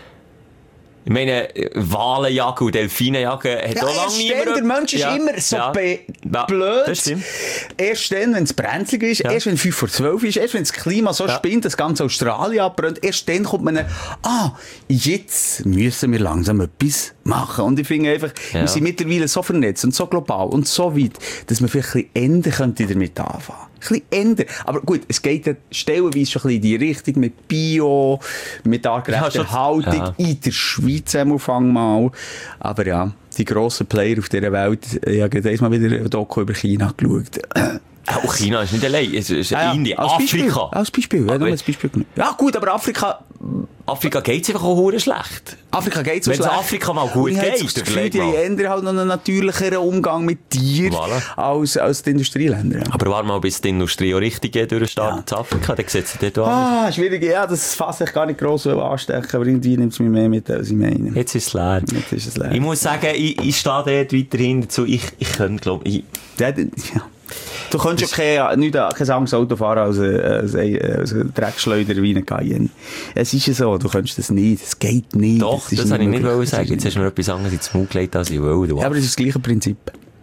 Ich meine, Walenjagen und Delfinenjagen hat ja, auch lange niemand... Der Mensch ist ja. immer so ja. be- ja. blöd. Das stimmt. Erst dann, wenn es brenzlig ist, ja. erst wenn fünf vor zwölf ist, erst wenn das Klima so ja. spinnt, das ganze Australien abbrennt, erst dann kommt man, ah, jetzt müssen wir langsam etwas machen. Und ich finde einfach, ja. wir sind mittlerweile so vernetzt und so global und so weit, dass man vielleicht ein bisschen ändern könnte damit anfangen. Ein bisschen ändern. Aber gut, es geht ja stellenweise schon ein bisschen in die Richtung mit Bio, mit artgerechter ja, Haltung, ja. in der Schweiz am mal. Aber ja, die grossen Player auf dieser Welt, ich habe gerade mal wieder ein Doku über China geschaut. Auch China ist nicht allein, es ist ja, Indien, als Afrika. Beispiel, als Beispiel, ja, als Beispiel. Ja gut, aber Afrika... Afrika geht es einfach auch schlecht. Afrika geht so schlecht. Wenn es Afrika mal gut und geht, das Gefühl, die haben halt noch einen natürlicheren Umgang mit Tieren voilà. als, als die Industrieländer. Ja. Aber warte mal, bis die Industrie auch richtig durchstartet ja. in Afrika, dann sieht es dort an. Ah, schwierig, ja, das fasse ich gar nicht gross anstecken, aber irgendwie nimmt es mich mehr mit, als ich meine. Jetzt ist es leer. Jetzt ist es leer. Ich muss sagen, ich, ich stehe dort weiterhin dazu, ich, ich könnte, glaube ich... Ja, ja. Du könntest ja kein, nicht, kein anderes Auto fahren als ein, als ein, als ein Dreckschleuder wie ein Cayenne. Es ist ja so, du könntest das nicht, es geht nicht. Doch, das, das habe ich nicht wollen sagen. Jetzt hast du mir etwas anderes ins Mund gelegt, als ich wollte. Ja, aber das ist das gleiche Prinzip.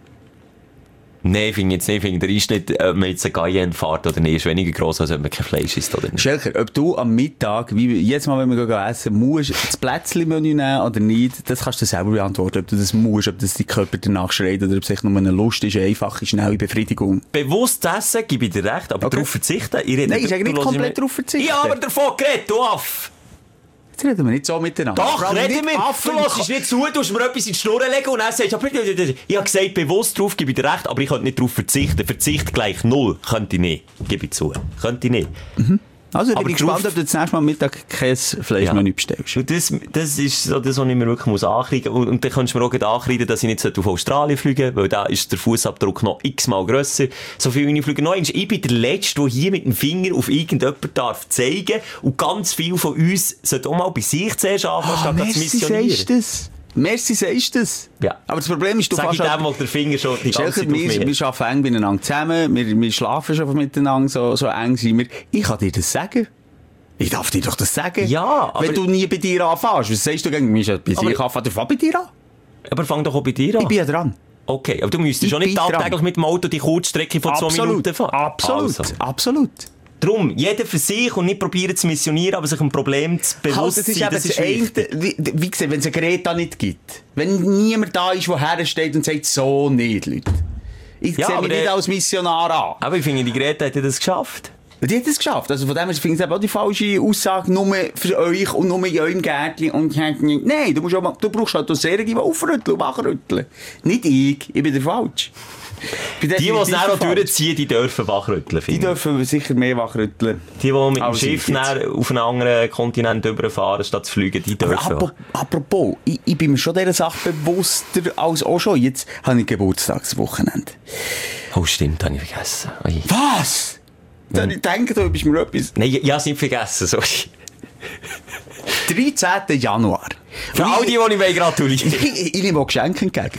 Nein, finde ich jetzt nicht. Finde der Einschnitt, ob man jetzt eine Cayenne fährt oder nicht, ist weniger gross, als ob man kein Fleisch isst oder nicht. Schelker, ob du am Mittag, wie jedes Mal, wenn wir gehen essen, musst das Plätzchen-Menü nehmen oder nicht, das kannst du selber beantworten, ob du das musst, ob das dein Körper danach schreit oder ob es nur eine Lust ist, eine einfache, schnelle Befriedigung. Bewusst essen, gebe ich dir recht, aber okay. Darauf verzichten. Ich rede, Nein, ich sage nicht komplett darauf verzichten. Ja, aber davon geredet, du Aff! Jetzt reden wir nicht so miteinander. Doch, reden wir. Du lässt nicht zu, du musst mir etwas in die Schnur legen und dann sagst du, ich habe gesagt, bewusst drauf, gebe ich dir recht, aber ich könnte nicht darauf verzichten. Verzicht gleich null. Könnte ich nicht. Gebe ich zu. Könnte ich nicht. Mhm. Also, ich bin gespannt, ob du das nächste Mal am Mittag kein Fleischmenü ja. bestellst. Und das, das ist so das, was ich mir wirklich muss ankreiden muss. Und, und dann kannst du mir auch ankreiden, dass ich nicht auf Australien fliegen sollte, weil da ist der Fußabdruck noch x-mal grösser. So viel wie ich fliege. Noch ich bin der Letzte, der hier mit dem Finger auf irgendjemanden darf zeigen. Und ganz viele von uns sollten auch mal bei sich zuerst anfangen, oh, statt zu missionieren. Sagst das? Merci, sagst du das? Ja. Aber das Problem ist, du Sag fährst ich dem, wo der Finger schon die ganze Zeit auf wir, mir. Wir arbeiten eng miteinander zusammen, wir, wir schlafen schon miteinander, so, so eng sind wir. Ich kann dir das sagen. Ich darf dir doch das sagen. Ja, aber... Wenn du nie bei dir anfährst, was sagst du gegen mich? Bei sich anfangen, fang bei dir an. Aber fang doch auch bei dir an. Ich bin ja dran. Okay, aber du müsstest schon nicht tagtäglich mit dem Auto die Kurzstrecke von absolut, zwei Minuten fahren. Absolut, also. absolut. Darum, jeder für sich und nicht probieren zu missionieren, aber sich ein Problem zu bewusst halt, sein, das ist, das ist eine, wie, wie gesagt, wenn es eine Greta nicht gibt, wenn niemand da ist, der hersteht und sagt, so nicht, Leute. Ich ja, sehe mich nicht als Missionar an. Aber ich finde, die Greta hat das geschafft. Die hat es geschafft. Also von dem her finde ich auch die falsche Aussage, nur für euch und nur in eurem Gärtchen. Und nein, du, musst auch mal, du brauchst halt auch Serien, die aufrütteln und wachrütteln. Nicht ich, ich bin der falsch. Die, die es auch durchziehen, die dürfen wachrütteln. Die dürfen sicher mehr wachrütteln. Die, die mit dem Schiff auf einen anderen Kontinent überfahren, statt zu fliegen, die dürfen. Aber apropos, ich, ich bin mir schon dieser Sache bewusster als auch schon. Jetzt habe ich Geburtstagswochenende. Oh, stimmt, habe ich vergessen. Oi. Was? Dann ich denke, du bist mir etwas... Nein, ich, ich habe es nicht vergessen, sorry. dreizehnten Januar. Für all die, die ich gratulieren will. Ich, ich, ich nehme auch Geschenke entgegen.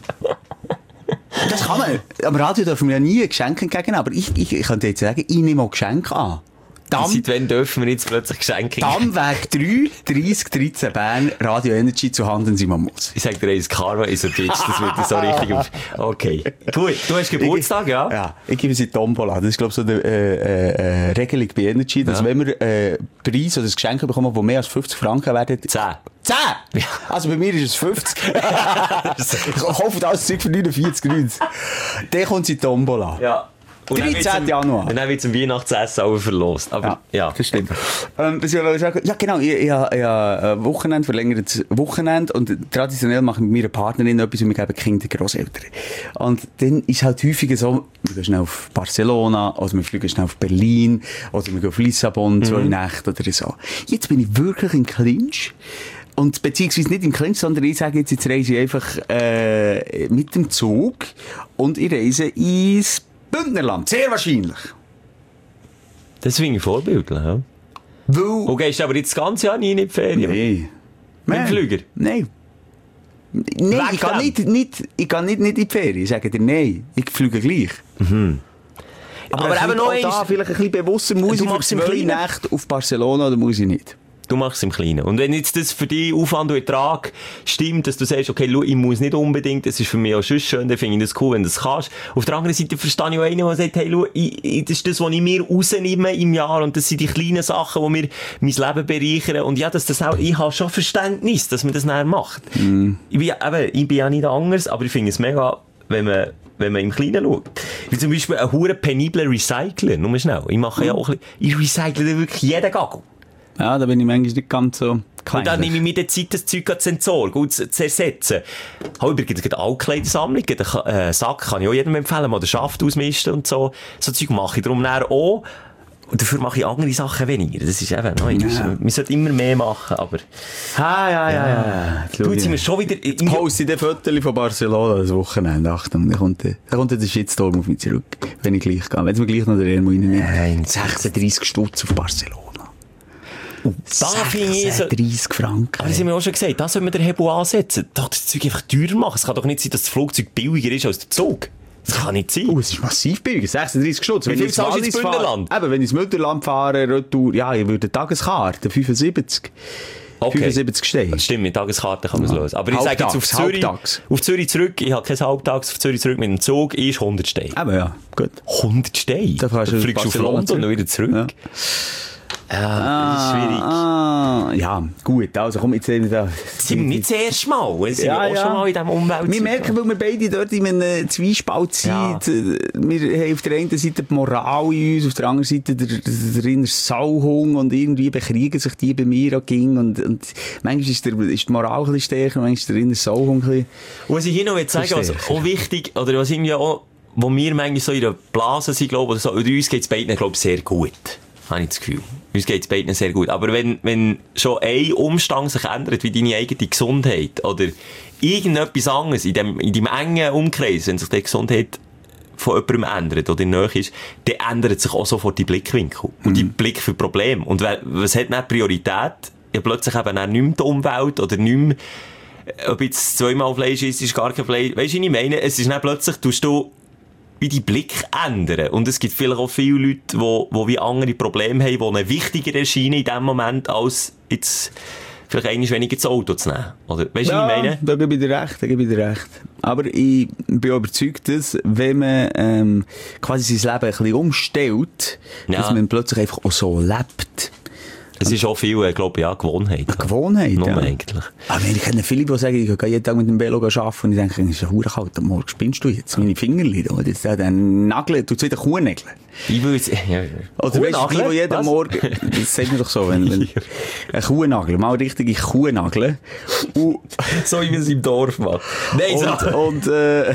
Das kann man. Am Radio dürfen wir ja nie Geschenke entgegen, aber ich, ich, ich könnte jetzt sagen, ich nehme auch Geschenke an. Damm, seit wann dürfen wir jetzt plötzlich Geschenke geben? Dammweg drei, dreissig dreizehn Bern, Radio Energy zu Handen Simon Moos. Ich sag dir eins, Karma ist ein Bitch, das wird so richtig auf... Okay. Gut, du hast Geburtstag, ich, ja? Ja, ich gebe sie Tombola. Das ist, glaube ich, so eine äh, äh, Regelung bei Energy, dass ja. wenn wir äh, Preis oder ein Geschenk bekommen, das mehr als fünfzig Franken werden... zehn. zehn? Ja. Also bei mir ist es fünfzig. Ich hoffe, das Zeug für neunundvierzig neunzig. Dann kommt sie Tombola. Ja. dreizehnten Januar. Und dann wird zum Weihnachtsessen auch verlost. Aber, ja, ja, das stimmt. Ähm, was ich wollte sagen, ja, genau, ich, ich, habe, ich habe ein Wochenende, verlängertes Wochenende und traditionell mache ich mit meiner Partnerin etwas und wir geben Kinder Grosseltern. Und dann ist es halt häufiger so, wir gehen schnell auf Barcelona, oder wir fliegen schnell auf Berlin, oder wir gehen auf Lissabon, zwei mhm. Nächte oder so. Jetzt bin ich wirklich in Clinch. Und beziehungsweise nicht im Clinch, sondern ich sage jetzt, jetzt reise ich einfach äh, mit dem Zug und ich reise ins Bündnerland, sehr wahrscheinlich. Das finde ich vorbildlich, ja. Weil... Du gehst aber jetzt das ganze Jahr nie in die Ferien? Nein. Mit dem Flüger? Nein. Nein, ich gehe nicht, nicht, ich gehe nicht, nicht in die Ferien. Ich sage dir, nein, ich fliege gleich. Mhm. Aber, aber eben noch da vielleicht ein bisschen bewusster, muss ich für zwei Nächte auf Barcelona oder muss ich nicht? Du machst es im Kleinen. Und wenn jetzt das für dich Aufwand und Ertrag stimmt, dass du sagst, okay, schau, ich muss nicht unbedingt, das ist für mich auch schon schön, dann finde ich das cool, wenn du das kannst. Auf der anderen Seite verstehe ich auch einen, der sagt, hey, schau, ich, ich, das ist das, was ich mir rausnehme im Jahr und das sind die kleinen Sachen, die mir mein Leben bereichern. Und ja, dass das auch, ich habe schon Verständnis, dass man das näher macht. Mm. Ich bin, eben, ich bin ja nicht anders, aber ich finde es mega, wenn man wenn man im Kleinen schaut. Wie zum Beispiel ein hure penibler Recycler, nur schnell. Ich mache ja auch ein bisschen, ich recycle wirklich jeden Gagel. Ja, da bin ich manchmal nicht ganz so klein. Und dann nehme ich mir die Zeit, das Zeug zu entsorgen, gut zu ersetzen. Ich habe übrigens eine Altkleidersammlung, den äh, Sack kann ich auch jedem empfehlen, mal den Schaft ausmisten und so. So Zeug mache ich darum nachher auch. Und dafür mache ich andere Sachen weniger. Das ist eben neu. Ja. Man sollte immer mehr machen, aber... Ah, ja, ja, ja. ja. Du, jetzt sind wir schon wieder... Jetzt poste ich den Fotos von Barcelona das Wochenende. Achtung, da kommt, da kommt der Shitstorm auf mich zurück, wenn ich gleich gehe. Wenn es mir gleich noch der Ermo reinnehmen. Nein. sechsunddreissig Stutz auf Barcelona. Da finde ich so... dreißig Franken. Aber das haben wir auch schon gesagt, da soll man den Hebel ansetzen. Da das Zeug einfach teurer machen. Es kann doch nicht sein, dass das Flugzeug billiger ist als der Zug. Das kann nicht sein. Oh, es ist massiv billiger. sechsunddreissig Stutz. Wie viel zahlst du ins Bündnerland? Eben, wenn ich ins Bündnerland fahre, Retour, ja, ich würde eine Tageskarte, fünfundsiebzig. Okay. fünfundsiebzig Steine. Stimmt, mit Tageskarte kann man es Ja. lösen. Aber ich sage jetzt auf Zürich, Halbtags. auf Zürich zurück, ich habe kein Halbtags, auf Zürich zurück mit dem Zug, ist hundert Steine. Eben, ja, gut. hundert Steine? Da fährst du fliegst du auf Barcelona London und zurück. wieder zurück. Ja. Ja, das ist schwierig. Ah, ja, gut, also komm jetzt eben da. Das sind wir nicht das erste Mal. Wir sind Ja, ja, auch ja. schon mal in diesem Umwelt. Wir merken, weil wir beide dort in einem Zwiespalt sind. Ja. Wir haben auf der einen Seite die Moral in uns, auf der anderen Seite der, der, der innere Sauhung und irgendwie bekriegen sich die bei mir auch ging. Und, und manchmal ist, der, ist die Moral ein bisschen stärker, manchmal ist der innere Sauhung ein bisschen... Und was ich hier noch sagen will, was auch wichtig, oder was irgendwie auch, wo wir manchmal so in der Blase sind, glaube ich, oder so, und uns geht es beiden, glaube ich, sehr gut. Habe ich das Gefühl. Uns geht es beiden sehr gut. Aber wenn, wenn schon ein Umstand sich ändert, wie deine eigene Gesundheit, oder irgendetwas anderes in dem, in deinem engen Umkreis, wenn sich die Gesundheit von jemandem ändert oder in der Nähe ist, dann ändert sich auch sofort die Blickwinkel. Und die Blick für Probleme. Und was hat dann Priorität? Ja, plötzlich eben auch nicht mehr die Umwelt oder nicht mehr, ob jetzt zweimal Fleisch ist, ist gar kein Fleisch. Weisst du, was ich meine? Es ist dann plötzlich, tust du wie die Blick ändern. Und es gibt vielleicht auch viele Leute, die, die wie andere Probleme haben, die ihnen wichtiger erscheinen in dem Moment, als jetzt vielleicht einmal weniger das Auto zu nehmen. Oder, weißt du, Ja, was ich meine? da gebe ich dir recht, da gebe ich dir recht. Aber ich bin überzeugt, dass, wenn man ähm, quasi sein Leben ein bisschen umstellt, Ja. dass man plötzlich einfach auch so lebt. Es ist auch viel, glaube ich, ja, Gewohnheit. Gewohnheit, Nur ja. eigentlich. Aber ich kenne viele, die sagen, ich gehe jeden Tag mit dem Velo arbeiten und ich denke, es ist ja verdammt kalt am Morgen. Spinnst du jetzt? Meine Fingerchen, oder? Jetzt hat ein Nagel, tut es wieder Kuhnägel. Ich will jetzt, ja, Oder weißt du, die, die jeden Was? Morgen, das sagt man doch so, wenn, wenn ein Kuhnagel, mal richtige Kuhnagel. Und, so wie man es im Dorf macht. Nein, und, so. und, äh,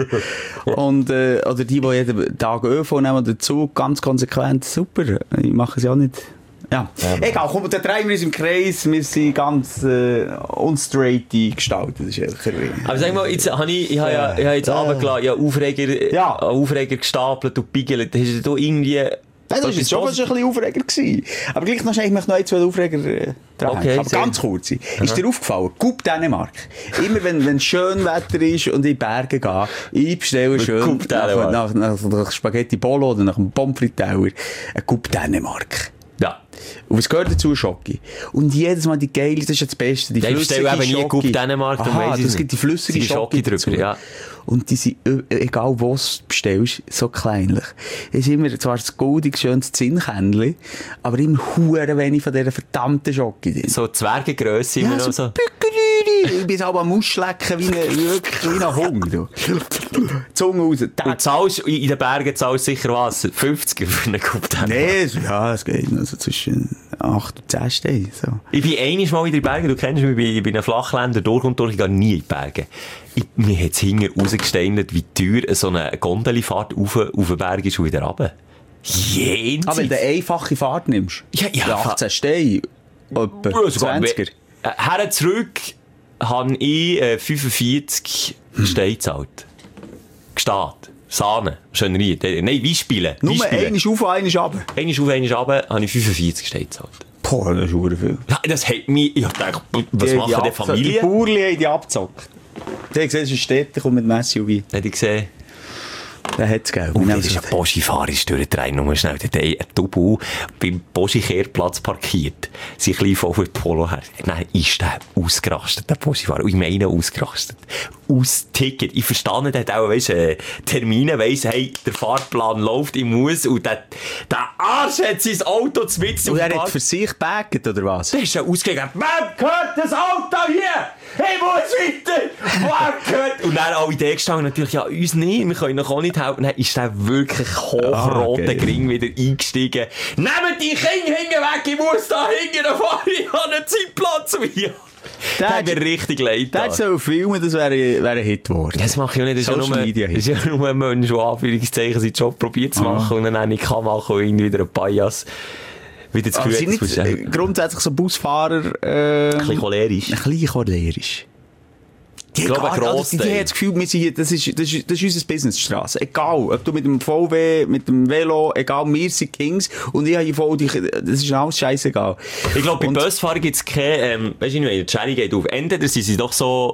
und, äh, oder die, die jeden Tag ÖV nehmen oder Zug, ganz konsequent, super. Ich mache es ja nicht. Ja. ja. Egal, komm, dann drehen wir uns im Kreis, wir sind ganz, äh, unstraight gestaltet, das ist einfach erwähnt. Aber sag mal, jetzt habe ich, ich habe ja, ich habe jetzt Äh. runtergelassen, ich habe Aufreger, Ja. Aufreger gestapelt und piegelt. Hast du da irgendwie... Nein, das war jetzt schon fast ein bisschen Aufreger gewesen. Aber gleich noch, ich möchte noch ein, zwei Aufreger äh, dran Okay, Aber sehr. ganz kurz. Ist dir aufgefallen? Coupe Dänemark. Immer wenn, wenn schön Wetter ist und in die Berge gehe, ich bestelle schön Coupe nach, Dänemark. nach, nach, nach Spaghetti Bolo oder nach einem Pommes frites Tower ein Coupe Dänemark. Ja. Und was gehört dazu? Schoki. Und jedes Mal die geile, das ist ja das Beste, die Ja, ich flüssige bestelle eben nie Schoki. Coupe Dänemark, dann Aha, weiss ich das nicht. gibt die flüssige Die Schoki, Schoki drüber, dazu. ja. Und die sind, äh, egal was du bestellst, so kleinlich. Es ist immer zwar ein goldig schönes Zinnkännchen, aber immer hure wenig von dieser verdammten Schoki drin. So Zwergengrösse immer Ja, noch so so. Bückerüri. Ich bin so am Ausschlecken wie ein, wirklich wie ein Hund. Du. Zunge raus. Und zahlst, in den Bergen zahlst du sicher was? fünfziger für eine Coupe Dänemark? Nee, so- ja, es geht also zwischen acht und zehn Steine. So. Ich bin einiges Mal in den Bergen, du kennst mich, ich bin, ich bin ein Flachländer durch und durch, ich gehe nie in die Berge. Ich, mir hat es hinten rausgesteinert, wie teuer so eine Gondelifahrt auf, auf den Berg ist und wieder runter. Jenseits. Aber wenn du eine einfache Fahrt nimmst, Ja, ja, für achtzehn Steine, etwa Ja, sogar zwanziger. mehr. Äh, Her zurück habe ich äh, fünfundvierzig Steine gezahlt. Gestaat. Sahne. Schönerie. Nein, Weispiele. Nur einer ist auf und einer ist runter. Einmal auf, einmal runter, habe ich fünfundvierzig Steine gezahlt. Boah, das ist verdammt viel. Ja, das hat mich, ich dachte, was Die- machen die abzo- Die Familie? Bauern haben die abgezockt. Die haben gesehen, es ist Städte, kommt mit Messi und Wein. Hätte ich gesehen. Der hat es gegeben. Und Wir dann nehmen ist es ein Boschi-Fahrer durchgedreht, nur schnell. Der hat ein Double beim Boschi-Kehrplatz parkiert. Sein kleiner V W Polo her. Dann ist der ausgerastet, der Boschi-Fahrer. Und ich meine ausgerastet. Austicket. Ich verstehe nicht, er hat auch, weißt, äh, Termine, weiss, hey, der Fahrplan läuft, ich muss. Und der, der Arsch hat sein Auto zu Witz Und er hat für sich gebackt, oder was? Der ist ja ausgegangen. Wem gehört das Auto hier? Ich muss weiter! Wem gehört? Und dann alle die gestanden, natürlich, ja, uns nicht, wir können noch auch nicht helfen. Dann ist der wirklich hochrote Ah, Gring wieder eingestiegen. Nehmt die Kinder hinten weg, ich muss da hinten fahren, ich habe einen Zeitplatz. Ja. Der hat mir richtig leid Der getan. soll filmen, das wäre, wäre ein Hit geworden. Das mache ich ja nicht. Das ist ja Social nur, Media das ist ja nur ein Mensch, der Anführungszeichen seinen Job probiert zu machen und dann nicht kann machen und irgendwie wieder ein Bias wieder zu Aber Gefühl sind hat, nicht das muss äh, grundsätzlich so Busfahrer äh, ein bisschen cholerisch. ein bisschen cholerisch? Die Ich glaube, gar- ein also, Großteil. die, die haben das Gefühl, wir sind hier, das, ist, das, ist, das ist unsere Businessstraße. Egal, ob du mit dem V W, mit dem Velo, egal, wir sind Kings und ich habe hier voll, die, das ist alles scheißegal. Ich glaube, bei Und- Busfahrern gibt es keine, ähm, weißt du nicht, die Schere geht auf. Entweder sind sie doch so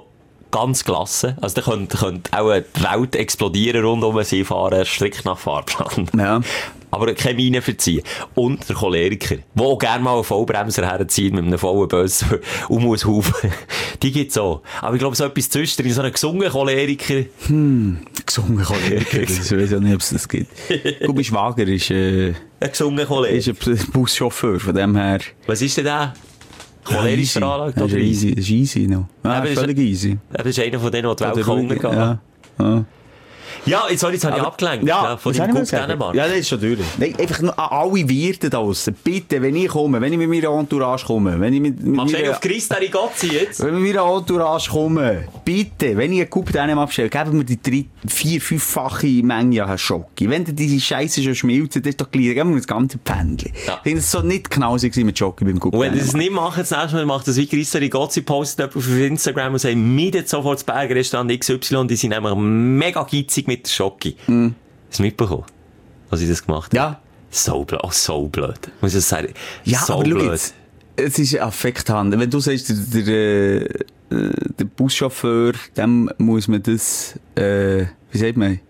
ganz gelassen. Also da könnte, könnte auch die Welt explodieren rund um sie, fahren strikt nach Fahrplan. Ja. Aber keine Miene verziehen. Und der Choleriker, der auch gerne mal einen Vollbremser herzieht mit einem vollen Bus und muss hufen. Die gibt's auch. Aber ich glaube, so etwas zwischendrin, so einen gesungenen Choleriker. Hm, gesungenen Choleriker. Ich weiß auch nicht, ob es das gibt. Gut, mein Schwager ist, äh, ein gesungen Choleriker. ist ein Buschauffeur, von dem her. Was ist denn der? Cholerischer Anlage? Das ist easy, das ist easy noch. Ja, ja, völlig easy. Das ist einer von denen, die die Welt untergehen. Ja. Ja. Ja, jetzt, sorry, jetzt habe ich abgelenkt. Ja, Ja, von was dem habe Guck ich mal gesagt? Dänemark. Ja, das ist schon durch. Nein, einfach nur an alle Wirte da draussen. Bitte, wenn ich komme, wenn ich mit meiner Entourage komme, wenn ich mit, mit Machst du meiner- auf Christa Rigozzi jetzt? Wenn wir mit meiner Entourage kommen, bitte, wenn ich einen Coupe Dänemark abstelle, geben wir die drei, vier, fünffache Menge an Schoki. Wenn dir diese Scheisse schon schmilzt, das ist doch gleich, geben wir das ganze Pfändchen. Ja. Ich finde es so nicht knausig mit Schoki beim Coupe Und wenn ihr das Dänemark. nicht macht, das nächste Mal macht das wie Christa Rigozzi, postet jemand auf Instagram und sagt, mietet sofort das Bergrestaurant X Y, die sind nämlich mega gitzig mit der Schoki. Mm. Hast du mitbekommen, was ich das gemacht habe? Ja. So blöd, oh, so blöd. Muss ich sagen, Ja, so aber schau blöd. jetzt, es ist ein Affekthandel. Wenn du sagst, der, der, äh, der Buschauffeur, dem muss man das, äh, wie sagt man,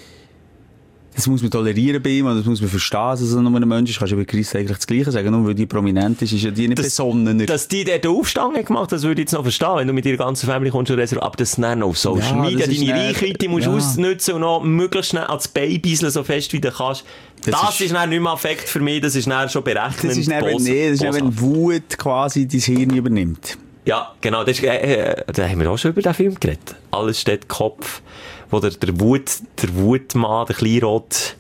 das muss man tolerieren bei ihm, und das muss man verstehen, dass er nur ein Mensch ist. Kannst du bei Chris eigentlich das Gleiche sagen, nur weil die prominent ist, ist ja die nicht besonnener. Dass die dort Aufstange gemacht, das würde ich jetzt noch verstehen, wenn du mit deiner ganzen Familie kommst und reservierst, aber das dann auf Social Ja, Media, das ist deine dann- Reichweite musst du ja. ausnutzen und noch möglichst schnell als Babysle so fest wie du kannst. Das, Das ist, ist- dann nicht mehr Affekt für mich, das ist dann schon berechnend. Das ist nicht, wenn, bos- nee, das ist nicht, boshaft. wenn Wut quasi dein Hirn übernimmt. Ja, genau, das ist, äh, äh, da haben wir auch schon über den Film geredet. Alles steht Kopf, wo der, der Wut, der Wutmann, der Kleinrot,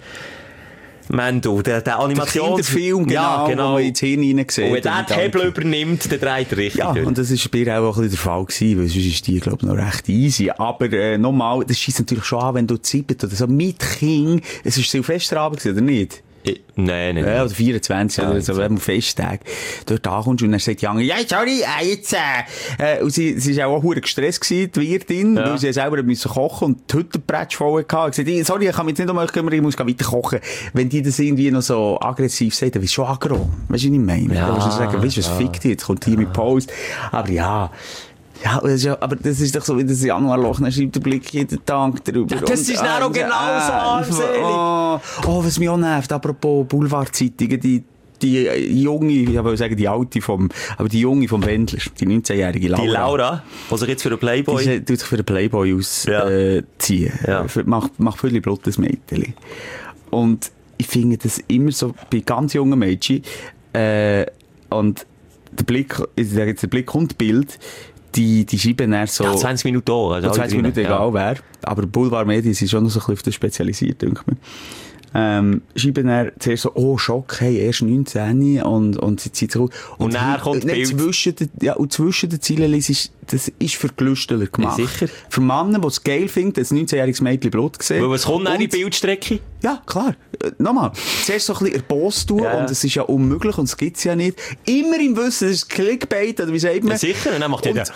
Mendo, der, der Animations... Der Kinderfilm, genau, ja, genau. wo man ins Hirn hineinsieht. Und wenn der die Hebel übernimmt, dann dreht er richtig Ja, durch. und das war bei ihr auch ein bisschen der Fall gewesen, weil sonst ist die, glaube ich, noch recht easy. Aber, äh, nochmal, das scheisst natürlich schon an, wenn du sieben oder so mit Kind, es war Silvesterabend gewesen, oder nicht? Ich- Nein, nein, Ja, nein. oder vierundzwanzig Ja, oder so, wenn du Festtag dort ankommst und dann sagt die andere, ja, sorry, äh, jetzt, äh, äh, und sie, sie ist auch verdammt gestresst gewesen, die Wirtin, Ja. weil sie selber müssen kochen und die Hüttenbretsch voll hatte. Sie hat gesagt, sorry, ich kann mich jetzt nicht um euch kümmern, ich muss gleich weiter kochen. Wenn die das irgendwie noch so aggressiv sagt, dann bist du schon aggro. Weißt du, was ich meine? Ja, Dann musst du sagen, weißt du, was ja. fickt dich, jetzt kommt hier mit Post. Aber ja, ja, das ist ja, aber das ist doch so wie das Januarloch, dann schreibt der Blick jeden Tag drüber. Ja, das Und, ist dann auch äh, genau so armselig. Oh, oh, was mich auch nervt, apropos Boulevardzeitungen, die, die junge, ich will sagen die alte vom, aber die junge vom Wendler, die neunzehnjährige Laura. Die Laura, die sich jetzt für einen Playboy... Die tut sich für den Playboy ausziehen. Ja. Äh, ziehen. Ja. Für, macht, macht völlig blottes Mädchen. Und ich finde das immer so, bei ganz jungen Mädchen, äh, und der Blick, ich sage jetzt, der Blick und Bild, die, die schreiben dann so... ja, zwanzig Minuten auch. Also zwanzig alle Minuten, drin. egal wer. Aber Boulevardmedien sind schon noch so ein bisschen auf das spezialisiert, denke ich mir. Ähm, schreiben dann zuerst so, oh, Schock, hey, erst neunzehn und, und sie zieht sich aus. Und dann kommt dann Bild. zwischen den, ja, und zwischen den Zeilen ist, das ist für Gelüsteler gemacht. Ja, sicher. Für Männer, die es geil finden, dass ein neunzehnjähriges Mädchen Blut gesehen. Weil es kommt dann in die Und- Bildstrecke. Ja, klar. Äh, nochmal. Zuerst so ein bisschen erbost tun, Ja, ja. und es ist ja unmöglich, und es gibt's ja nicht. Immer im Wissen, das ist Clickbait, oder wie sagt man? Ja, sicher. Und dann macht jeder...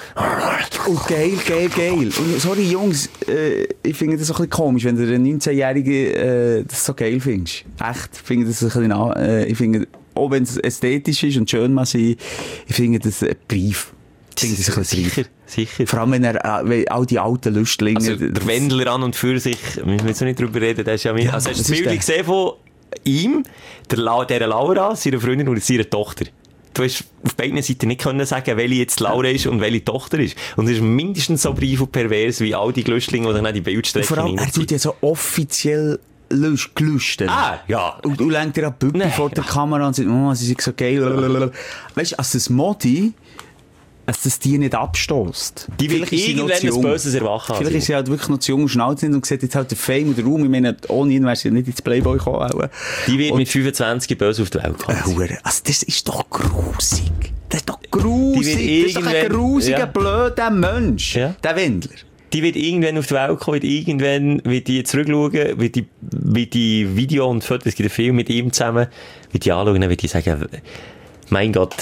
Und geil, geil, geil. Und sorry, Jungs, äh, ich finde das so ein bisschen komisch, wenn du einen neunzehnjährigen äh, das so geil findest. Echt, ich finde das ein bisschen, an- äh, ich finde, auch wenn es ästhetisch ist und schön mal sein, ich finde das ein Brief. Ich finde das ein bisschen Sicher, sicher. Vor allem, wenn er, äh, wenn all die alten Lüstlinge... Also, der das- Wendler an und für sich, müssen wir jetzt nicht drüber reden, der ist ja... Ja, also, hast du das das ist Bild der. gesehen von ihm, der, La der Laura, seiner Freundin und seiner Tochter? Du hast auf beiden Seiten nicht können sagen, welche jetzt Laura ist und welche Tochter ist. Und es ist mindestens so brief und pervers wie all die Glüstlinge, die dann in die Und Bildstrecke vor allem, er tut ja so offiziell Lust, gelüsten. Ah, ja. Und du lenkst dir an die Büppi Nee, vor der ja. Kamera und sagst, oh, sie sind so geil. Lalalala. Weißt du, als das Modi, als das die nicht abstößt. Die will Vielleicht ist sie noch irgendwann zu ein jung. böses Erwachen. Vielleicht ist sie halt wirklich noch zu jung und schnallt nicht und sieht jetzt halt den Fame und den Ruhm. Ich meine, ohne ihn wäre sie nicht ins Playboy gekommen. Auch. Die wird Und- mit fünfundzwanzig böse auf die Welt kommen. Äh, Hure. Also, das ist doch grusig. Das ist doch grusig. Die Das ist doch ein wird grusiger, ja. blöder Mensch. Ja. Der Wendler. Die wird irgendwann auf die Welt kommen, wird irgendwann, wird die zurückschauen, wird die, wird die Video und Fotos, es gibt einen Film mit ihm zusammen, wird die anschauen, dann wird die sagen, mein Gott,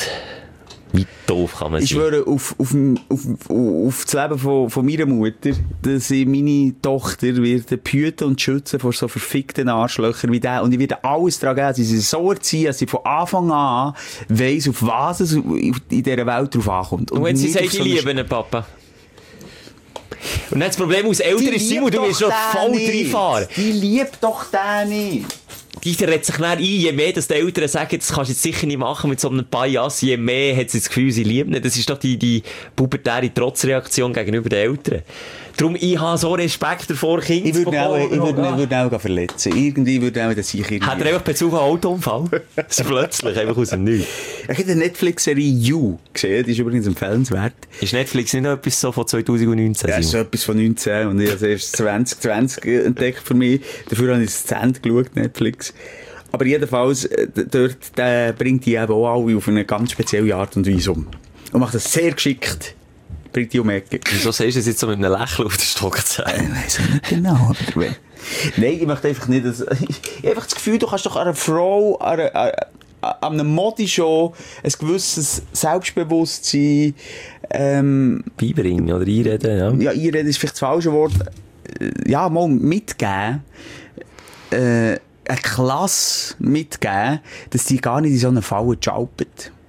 wie doof kann man Ich sein. schwöre auf, auf, auf, auf das Leben von, von meiner Mutter, dass ich meine Tochter werde behüten und schützen vor so verfickten Arschlöchern wie der. Und ich werde alles daran geben, dass ich sie so erziehe, dass sie von Anfang an weiss, auf was es in dieser Welt drauf ankommt. Und wenn sie nicht sagt, auf ich so eine liebe ihn, Papa. Und dann das Problem aus Eltern ist, Simon, du wirst schon voll reinfahren. Die liebt doch den nicht. Die verrät sich dann ein, je mehr dass die Eltern sagen, das kannst du jetzt sicher nicht machen mit so einem Bias, je mehr hat sie das Gefühl, sie liebt nicht. Das ist doch die, die pubertäre Trotzreaktion gegenüber den Eltern. Darum, ich habe so Respekt davor, Kinder ich zu bekommen. Auch, ich würde ihn würd auch verletzen. Irgendwie würde auch das ich irgendwie... Hat er einfach Bezug auf einen Autounfall? Das ist plötzlich, einfach aus dem Nichts. Ich habe die Netflix-Serie You gesehen, die ist übrigens empfehlenswert. Ist Netflix nicht noch etwas so von zwanzig neunzehn? Ja, ist so etwas von neunzehn und ich habe es erst zwanzig zwanzig entdeckt für mich. Dafür habe ich es zu Ende geschaut, Netflix. Aber jedenfalls, dort der bringt die eben auch alle auf eine ganz spezielle Art und Weise um. Und macht das sehr geschickt. Bringt die um die Ecke. Wieso sagst du das jetzt so mit einem Lächeln auf den Stock zu sagen? Ich weiss nicht genau, aber... Nein, ich möchte einfach nicht... Dass, ich habe einfach das Gefühl, du kannst doch einer Frau, einer, einer, an einem Modishow ein gewisses Selbstbewusstsein... Ähm, beibringen oder einreden, ja. Ja, einreden ist vielleicht das falsche Wort. Ja, mal mitgeben. Äh, eine Klasse mitgeben, dass die gar nicht in so eine Falle schalpen.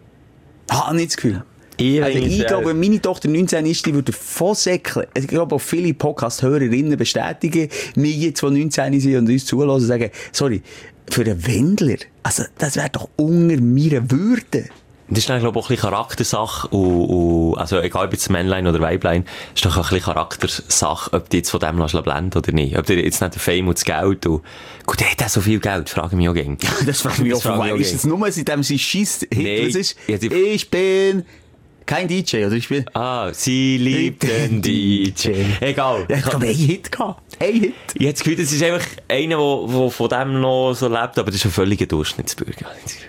Habe ich das Gefühl. Ich, also ich glaube, wenn meine Tochter neunzehn ist, die würde voll säckeln. Ich glaube, auch viele Podcast-Hörerinnen bestätigen, wir jetzt, die neunzehn sind und uns zulassen, sagen, sorry, für einen Wendler, also das wäre doch unter meiner Würde. Das ist dann, glaube ich, auch ein bisschen Charaktersache und, und, also egal ob jetzt Männlein oder Weiblein, ist doch auch ein bisschen Charaktersache, ob die jetzt von dem blenden oder nicht. Ob die jetzt nicht der Fame und das Geld und, gut, der hat auch so viel Geld, frage ich mich auch gerne. Das frage ich mich auch, frage ist es nur, seitdem sie schießt, nee, was ist? Ja, die... Ich bin kein D J, oder ich bin... Ah, sie liebt den D J. Egal. Ja, ich glaube, ein Hit gehabt. Ein Hit. Ich habe das Gefühl, das ist einfach einer, der von dem noch so lebt, aber das ist ein völliger Durchschnittsbürger.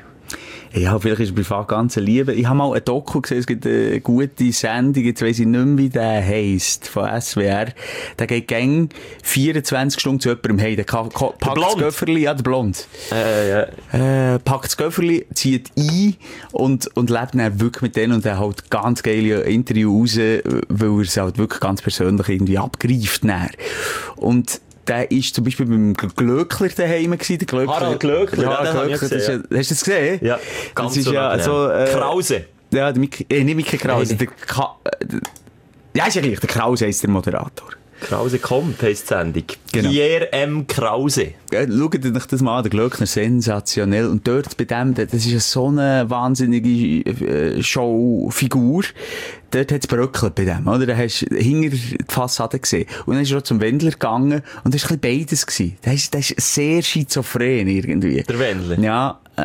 Ja, vielleicht ist er privat ganz eine Liebe. Ich habe mal ein Doku gesehen, es gibt eine gute Sendung, jetzt weiss ich nicht mehr, wie der heisst, von S W R. Der geht gäng vierundzwanzig Stunden zu jemandem heim. Der packt das Göfferli, ja, der Blond. Äh, ja. Äh, packt das Göfferli, zieht ein und, und lebt dann wirklich mit denen und er haut ganz geile Interviews raus, weil er es halt wirklich ganz persönlich irgendwie abgreift. Dann. Und der ist zum Beispiel beim Glöckler daheim gewesen. Der Glöckler. Harald Glöckler, ja, ja, Glöckler, das ist ja, hast du das gesehen? Ja, ganz das ist so ja so, äh, Krause. Ja, der Mik äh, nicht Mickey Krause. Nein, der Ka äh, der, ja, ist ja gleich. Der Krause heisst der Moderator. Krause kommt, heisst die Sendung. Genau. Pierre M. Krause. Ja, schaut euch das mal an, der Glöckner, sensationell. Und dort bei dem, das ist ja so eine wahnsinnige äh, Showfigur. Dort hat es bröckelt bei dem, oder? Da hast du hinter die Fassade gesehen. Und dann ist er auch zum Wendler gegangen und das war ein bisschen beides gewesen. Das ist, das ist sehr schizophren irgendwie. Der Wendler? Ja. Äh,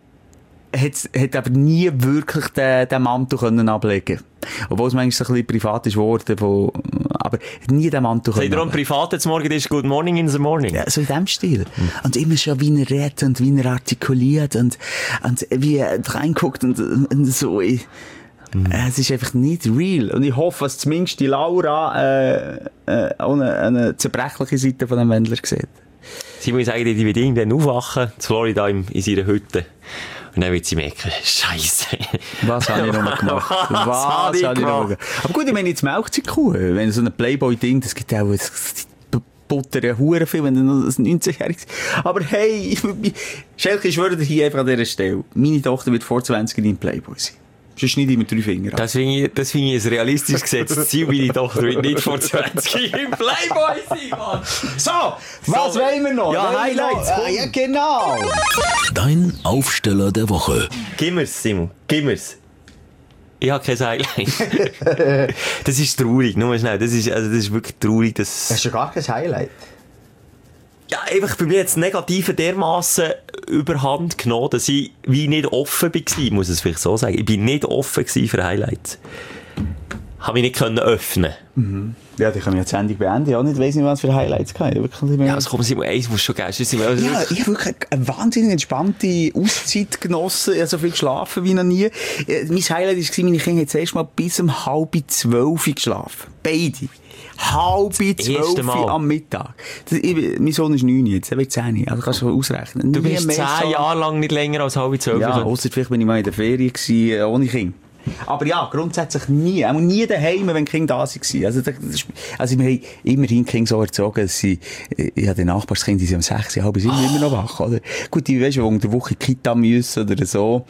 hat, hat aber nie wirklich den, den Mantel können ablegen. Obwohl es manchmal so ein bisschen privat ist geworden, wo, aber hat nie den Mantel können. Seid ihr am Privaten zum Morgen, das ist Good Morning in the Morning? Ja, so in dem Stil. Mhm. Und immer schon, wie er redet und wie er artikuliert und, und wie er reinguckt und, und so. Ich, mhm. Es ist einfach nicht real. Und ich hoffe, dass zumindest die Laura äh, äh, auch eine, eine zerbrechliche Seite von dem Wendler sieht. Sie muss sagen, die wird irgendwann aufwachen, in Florida in, in seiner Hütte. Und dann wird sie merken, Scheiße. Was habe ich nochmal gemacht? Was, Was habe ich gemacht? Noch Aber gut, ich meine, jetzt melkt sie Kuh. Wenn so ein Playboy-Ding, das gibt auch, Butter ja hure viel, wenn du noch ein neunzehnjähriges. Aber hey, ich, Schelke, ich schwöre dir hier einfach an dieser Stelle. Meine Tochter wird vor zwanzig in Playboy sein. Sonst schneide ich mit drei Fingern ab. Das finde ich, das finde ich ein realistisch gesetztes Ziel. Meine Tochter wird nicht vor zwanzig im Playboy sein, Mann. So, was so, wollen wir noch? Ja, wollen Highlights. Noch? Ja, genau. Dein Aufsteller der Woche. Gib mir's, Simon. Gib mir's. Ich habe kein Highlight. Das ist traurig. Nur mal schnell. Das ist, also, das ist wirklich traurig. Das... Hast du gar kein Highlight? Ja, einfach bei mir jetzt Negative dermassen überhand genommen, dass ich wie nicht offen war, muss ich es vielleicht so sagen. Ich bin nicht offen für Highlights. Habe mich nicht können öffnen. Mhm. Ja, die können wir jetzt endlich beenden. Ja, nicht weiss nicht, was für Highlights kann. Ja, es kommt Simon, eins muss schon geben. Also ja, ich habe wirklich eine wahnsinnig entspannte Auszeit genossen. Ich habe so viel geschlafen wie noch nie. Mein Highlight war, meine Kinder haben zuerst mal bis um halb zwölf geschlafen. Beide. Halb zwölf am Mittag. Das, ich, mein Sohn ist neun jetzt, er wird zehn. Also kannst du ausrechnen. Du bist zehn so Jahre lang nicht länger als halb zwölf. Ja, ausser vielleicht bin ich mal in der Ferien gewesen, ohne Kind. Aber ja, grundsätzlich nie. Auch nie daheim, wenn die Kinder da waren. Also, das, also wir haben immerhin die Kinder so erzogen, dass sie, ich habe die Nachbarskinder, die sind um sechs, halb sieben oh. immer noch wach, oder? Gut, die, weißt du, die unter der Woche in die Kita müssen oder so.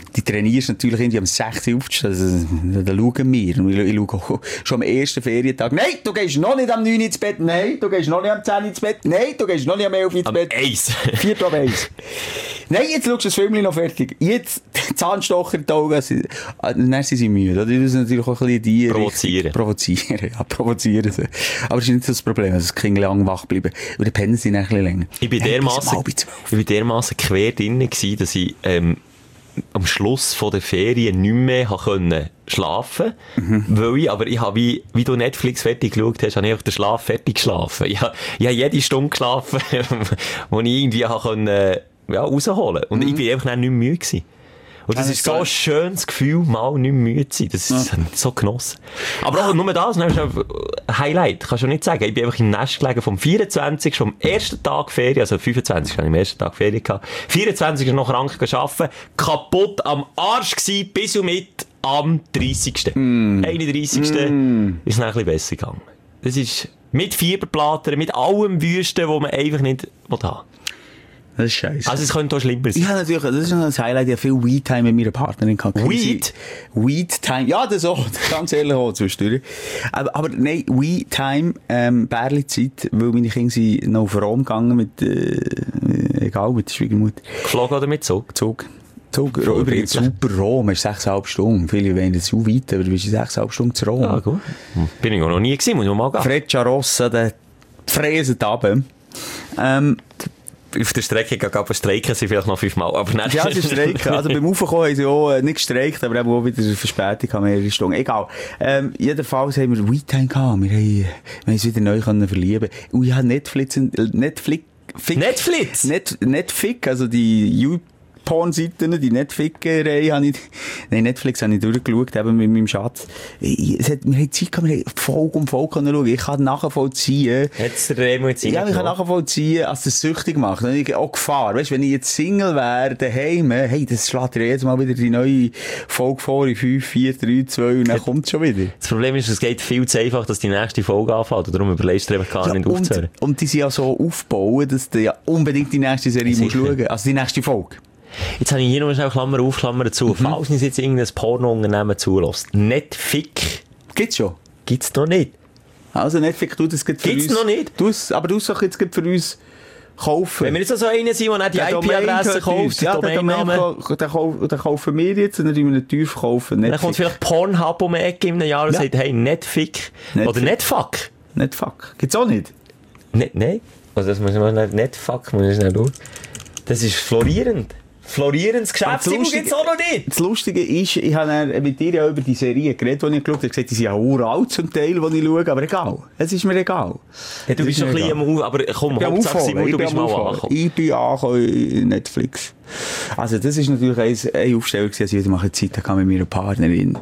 die trainierst natürlich irgendwie am sechs Uhr aufzustehen, also, da, da schauen wir. Und ich, ich schaue schon am ersten Ferientag, nein, du gehst noch nicht am neun Uhr ins Bett, nein, du gehst noch nicht am zehn Uhr ins Bett, nein, du gehst noch nicht am elf Uhr ins Am Bett. eins. Viert ab eins. Nein, jetzt schaust du das Filmchen noch fertig. Jetzt Zahnstocher in die Augen. Sie- ah, Dann sind sie müde. Oder? Die müssen natürlich auch ein bisschen die Provozieren. Richtung- Provozieren, ja, provozieren sie. Aber das ist nicht so das Problem, also das Kind lang wach bleiben. Und dann pennen sie dann ein bisschen länger. Ich bin Ja, bis dermassen, um halb zwölf. ich bin dermassen quer drin gewesen, dass ich, ähm, am Schluss von der Ferien nicht mehr ha können schlafen, Mhm. weil ich, aber ich habe, wie, wie du Netflix fertig geschaut hast, habe ich auch den Schlaf fertig geschlafen. Ich habe, ich habe jede Stunde geschlafen, wo ich irgendwie ha können, äh, ja, rausholen. Und ich bin einfach dann nicht mehr müde gewesen. Und das Ja, ist das so ein ist schönes Gefühl, mal nicht mehr müde zu sein. Das ist so genossen. Aber auch nur das, dann ist ein Highlight, kannst du nicht sagen. Ich bin einfach im Nest gelegen vom vierundzwanzigsten vom ersten Tag Ferien, also fünfundzwanzigsten hatte ich am ersten Tag Ferien gehabt. vierundzwanzigsten noch krank gearbeitet, kaputt am Arsch gewesen, bis und mit am dreißigsten einunddreißigsten Mm. ist es dann ein bisschen besser gegangen. Das ist mit Fieberplatten, mit allem Wüsten, wo man einfach nicht haben will. Das ist scheiße. Also es könnte auch schlimmer sein. Ich habe natürlich, das ist noch ein Highlight, ich habe viel Weed-Time mit meiner Partnerin gehabt. Weed? Weed-Time, ja, das auch, ganz ehrlich auch zwischendurch. Aber, aber nein, Weed-Time, ähm, Bärli-Zeit, weil meine Kinder sind noch auf Rom gegangen mit, äh, egal, mit der Schwiegermutter. Geflogen oder mit Zug? Zug. Zug, übrigens super Rom, ist sechseinhalb Stunden. Viele wollen das so weit, aber du bist in sechseinhalb Stunden zu Rom. Ja, gut. Bin ich auch noch nie gewesen, muss ich mal gehen. Freccia Rossa, der Fräsen runter. Ähm, Auf der Strecke gehen streiken sie vielleicht noch fünfmal, aber nicht. Ja, sie streiken. Also beim Aufkommen haben sie auch äh, nicht gestreikt, aber eben auch wieder eine Verspätung haben, mehrere Stunden. Egal. Ähm, jedenfalls haben wir Weed-Time gehabt. Wir haben, wir haben uns wieder neu können verlieben. Und ich habe Netflix, Netflix, Fick, Netflix? Net, Netflix, also die YouPorn-Seiten, die Netflix-Reihe habe ich, nein, Netflix habe ich durchgeschaut, eben mit meinem Schatz. Ich, es hat, wir haben Zeit gehabt, wir haben Folge um Folge können schauen. Ich kann nachvollziehen. Hat's der Remo jetzt Ja, ich kann reingenommen? nachvollziehen, als das süchtig macht. Und ich auch Gefahr. Weißt, wenn ich jetzt Single wäre, daheim, hey, das schlägt dir jedes Mal wieder die neue Folge vor in fünf, vier, drei, zwei und dann kommt es schon wieder. Das Problem ist, es geht viel zu einfach, dass die nächste Folge anfängt. Und darum überlegst du dir einfach gar Ja, nicht und, aufzuhören. und die sind ja so aufgebaut, dass du ja unbedingt die nächste Serie musst Sicher. schauen. Also die nächste Folge. Jetzt habe ich hier noch schnell Klammer auf, Klammer zu. Falls uns jetzt irgendein Porno-Unternehmen zulässt. Netflix Gibt's schon. gibt's noch nicht. Also Netflix, du das geht für Gibt's uns. noch nicht? Du es, aber du es doch jetzt gerade für uns kaufen. Wenn wir jetzt so einer sind, der nicht die Der I Domain P-Adresse gehört uns. kauft, Ja, den der Domain, Domainnamen, den, den, den kaufen wir jetzt und dann tun wir ihn tief kaufen. dann kommt vielleicht Pornhub um die Ecke in einem Jahr und Ja. sagt, hey, Netflix. Netflix. Oder Netfuck. Nicht fuck. Gibt's auch nicht. Ne, nein. Also das muss man nicht, Netfuck, muss ich schnell schauen. Das ist florierend. Florierendes Geschäft, das die Lustige- gibt's auch noch nicht. Das Lustige ist, ich habe dann mit dir ja über die Serie geredet, die ich geschaut habe. Ich gesagt, die sind ja uralt zum Teil, die ich schaue, aber egal. Es ist mir egal. Ja, du Es bist ist schon ein mir bisschen am Auf, aber komm, Ich bin am Hauptsache Aufholen. Simon, Ich du bin bist am mal Aufholen. angekommen. Ich bin angekommen in Netflix. Also das ist natürlich ein, ein Aufsteller gewesen, als ich wieder mal Zeit hatte mit meiner Partnerin.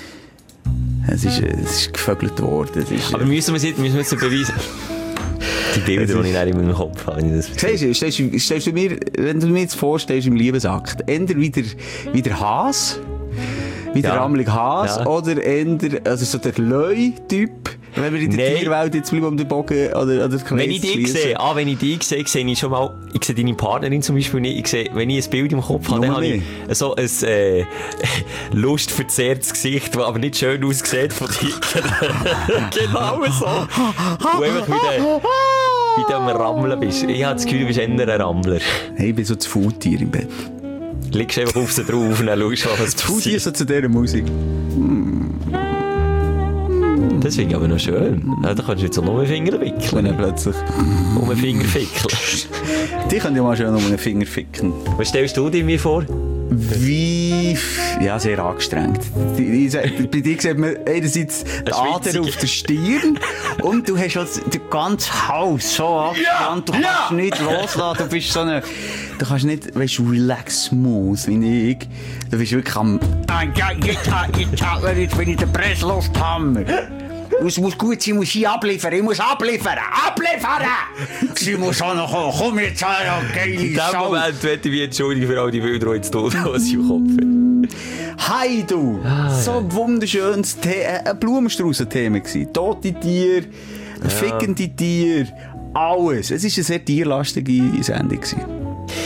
Es ist, es ist gevögelt worden. Es ist, Aber müssen wir es jetzt, müssen wir es jetzt beweisen? Die Bilder, die ich dann in meinem Kopf habe. wenn ich das Siehst du, stellst, du- stellst du mir, wenn du mir jetzt vorstellst im Liebesakt, entweder wieder, wieder Haas, wieder Ja. rammelig Haas, Ja. oder entweder, also so der Löi-Typ, wenn wir in der Nein. Tierwelt jetzt bleiben um den Bogen, oder, oder Wenn ich dich sehe, ah, wenn ich dich sehe, sehe ich schon mal, ich sehe deine Partnerin zum Beispiel nicht, ich sehe, wenn ich ein Bild im Kopf habe, dann Nur habe ich nicht. so ein, äh, lustverzerrtes Gesicht, das aber nicht schön aussieht von dir. Genau so. Du einfach wieder, wie du am Rammeln bist. Ich habe das Gefühl, du bist eher ein Rammler. Hey, ich bin so das Faultier im Bett. Liegst einfach auf sie drauf und dann schaust, was Das Faultier passiert. so zu dieser Musik. Das finde ich aber noch schön. Ja, da kannst du jetzt auch noch einen Finger Wenn wickeln. er plötzlich, Um einen Finger fickeln. die können ja mal schön um einen Finger ficken. Was stellst du dir mir vor? Wie, ja, sehr angestrengt. Die, die, die, bei dir sieht man einerseits die Ader Schwitzige. auf der Stirn und du hast also den ganzen Hals so abgespannt, du kannst nicht loslassen, du bist so eine, du kannst nicht, weißt du, relax smooth wie ich, du bist wirklich am, ah, ja, jetzt, jetzt, jetzt bin ich der Presslufthammer. Es muss gut sein, ich muss hier abliefern, ich muss abliefern, abliefern! Sie muss auch noch kommen, komm jetzt her, geile In dem Sau. Moment möchte ich mich entschuldigen für all die Bilder, die jetzt tot was ich im Kopf habe. Hi du! So ein wunderschönes The äh, ein Blumenstrauß-Thema gewesen. Tote Tiere, fickende Tiere, alles. Es war eine sehr tierlastige Sendung gewesen.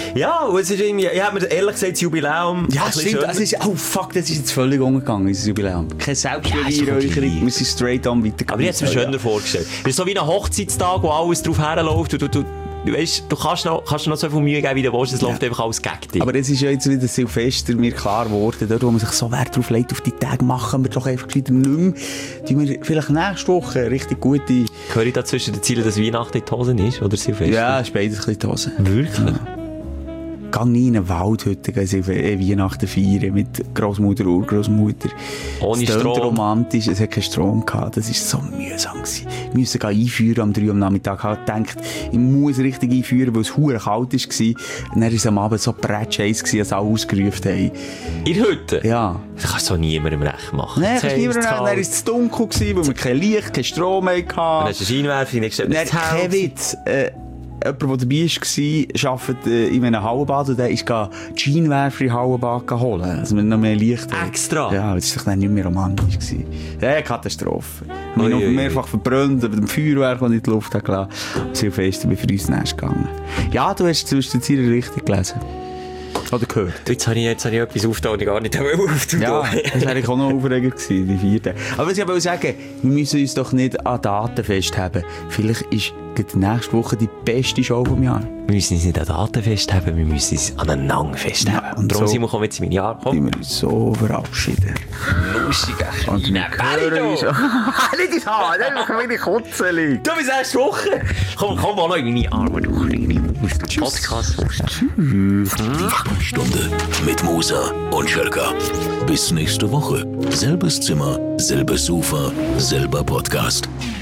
Ja, und es ist irgendwie, ich habe mir ehrlich gesagt das Jubiläum... Ja, stimmt, es ist, oh fuck, das ist jetzt völlig umgegangen, unser Jubiläum. Keine Selbstbeweihräucherung, wir sind straight on weitergegangen. Aber ich hätte es mir schöner vorgestellt. Es ist so wie ein Hochzeitstag, wo alles drauf herläuft und du, du, du, weißt, du kannst noch, kannst noch so viel Mühe geben, wie du willst, es läuft einfach alles gegen dich. Aber es ist ja jetzt wieder Silvester mir klar geworden, dort, wo man sich so Wert drauf legt, auf die Tage machen wir doch einfach wieder nicht mehr. Tun wir vielleicht nächste Woche richtig gute... Höre ich da zwischen den Zielen, dass Weihnachten in die Hose ist, oder Silvester? Ja, es ist beides ein bisschen die Hose. Wirklich? Ja. Gang nie in den Wald heute, gehen sie Weihnachten feiern mit Großmutter, Urgroßmutter. Ohne es Strom. romantisch, es hat keinen Strom gehabt, das war so mühsam gewesen. Wir mussten einführen am drei am Nachmittag. Ich habe gedacht, ich muss richtig einführen, weil es verdammt kalt war. Und dann war es am Abend so bretscheiss, als alle ausgerufen haben. In der Hütte? Ja. Das kannst du so niemandem recht machen. Nein, Das das niemandem recht. heisst, Dann war es zu dunkel, gewesen, weil wir kein Licht, kein Strom mehr hatten. Dann hast du einen Scheinwerfer hineingestellt. Nein, kein Witz. Äh, jemand, der dabei war, arbeitet äh, in einem Hallenbad und der ist die Scheinwerfer in den Hallenbad holen. Also wir noch mehr Licht haben. Extra? Ja, das war doch dann nicht mehr romantisch gewesen. Ja, Katastrophe. Ich habe Ui, noch ui, mehrfach verbrannt über dem Feuerwerk, das ich in die Luft gelassen habe. Silvester bin für uns nächst gegangen. Ja, du hast zwischen den Zielen richtig gelesen. Oder gehört. Jetzt habe ich, jetzt habe ich etwas aufgetan, das ich gar nicht aufgetan. Ja, das wäre auch noch aufregend gewesen, die vierte. Aber was ich aber sagen, wir müssen uns doch nicht an Daten festhalten. Vielleicht ist die nächste Woche die beste Show vom Jahr. Wir müssen uns nicht an Daten festhalten, wir müssen uns aneinander festhalten. Ja, und und darum so- sind wir jetzt in mein Jahr Die gekommen. wir uns so verabschieden. Lustiger Und wir hören uns... Nicht ins Haar, dann machen wir die Kotze. Du bist erste Woche. Komm, komm mal noch in meine Arme, du kleine Maus. Podcast. Stunde mit Musa und Schelka. Bis nächste Woche. Selbes Zimmer, selbes Sofa, selber Podcast.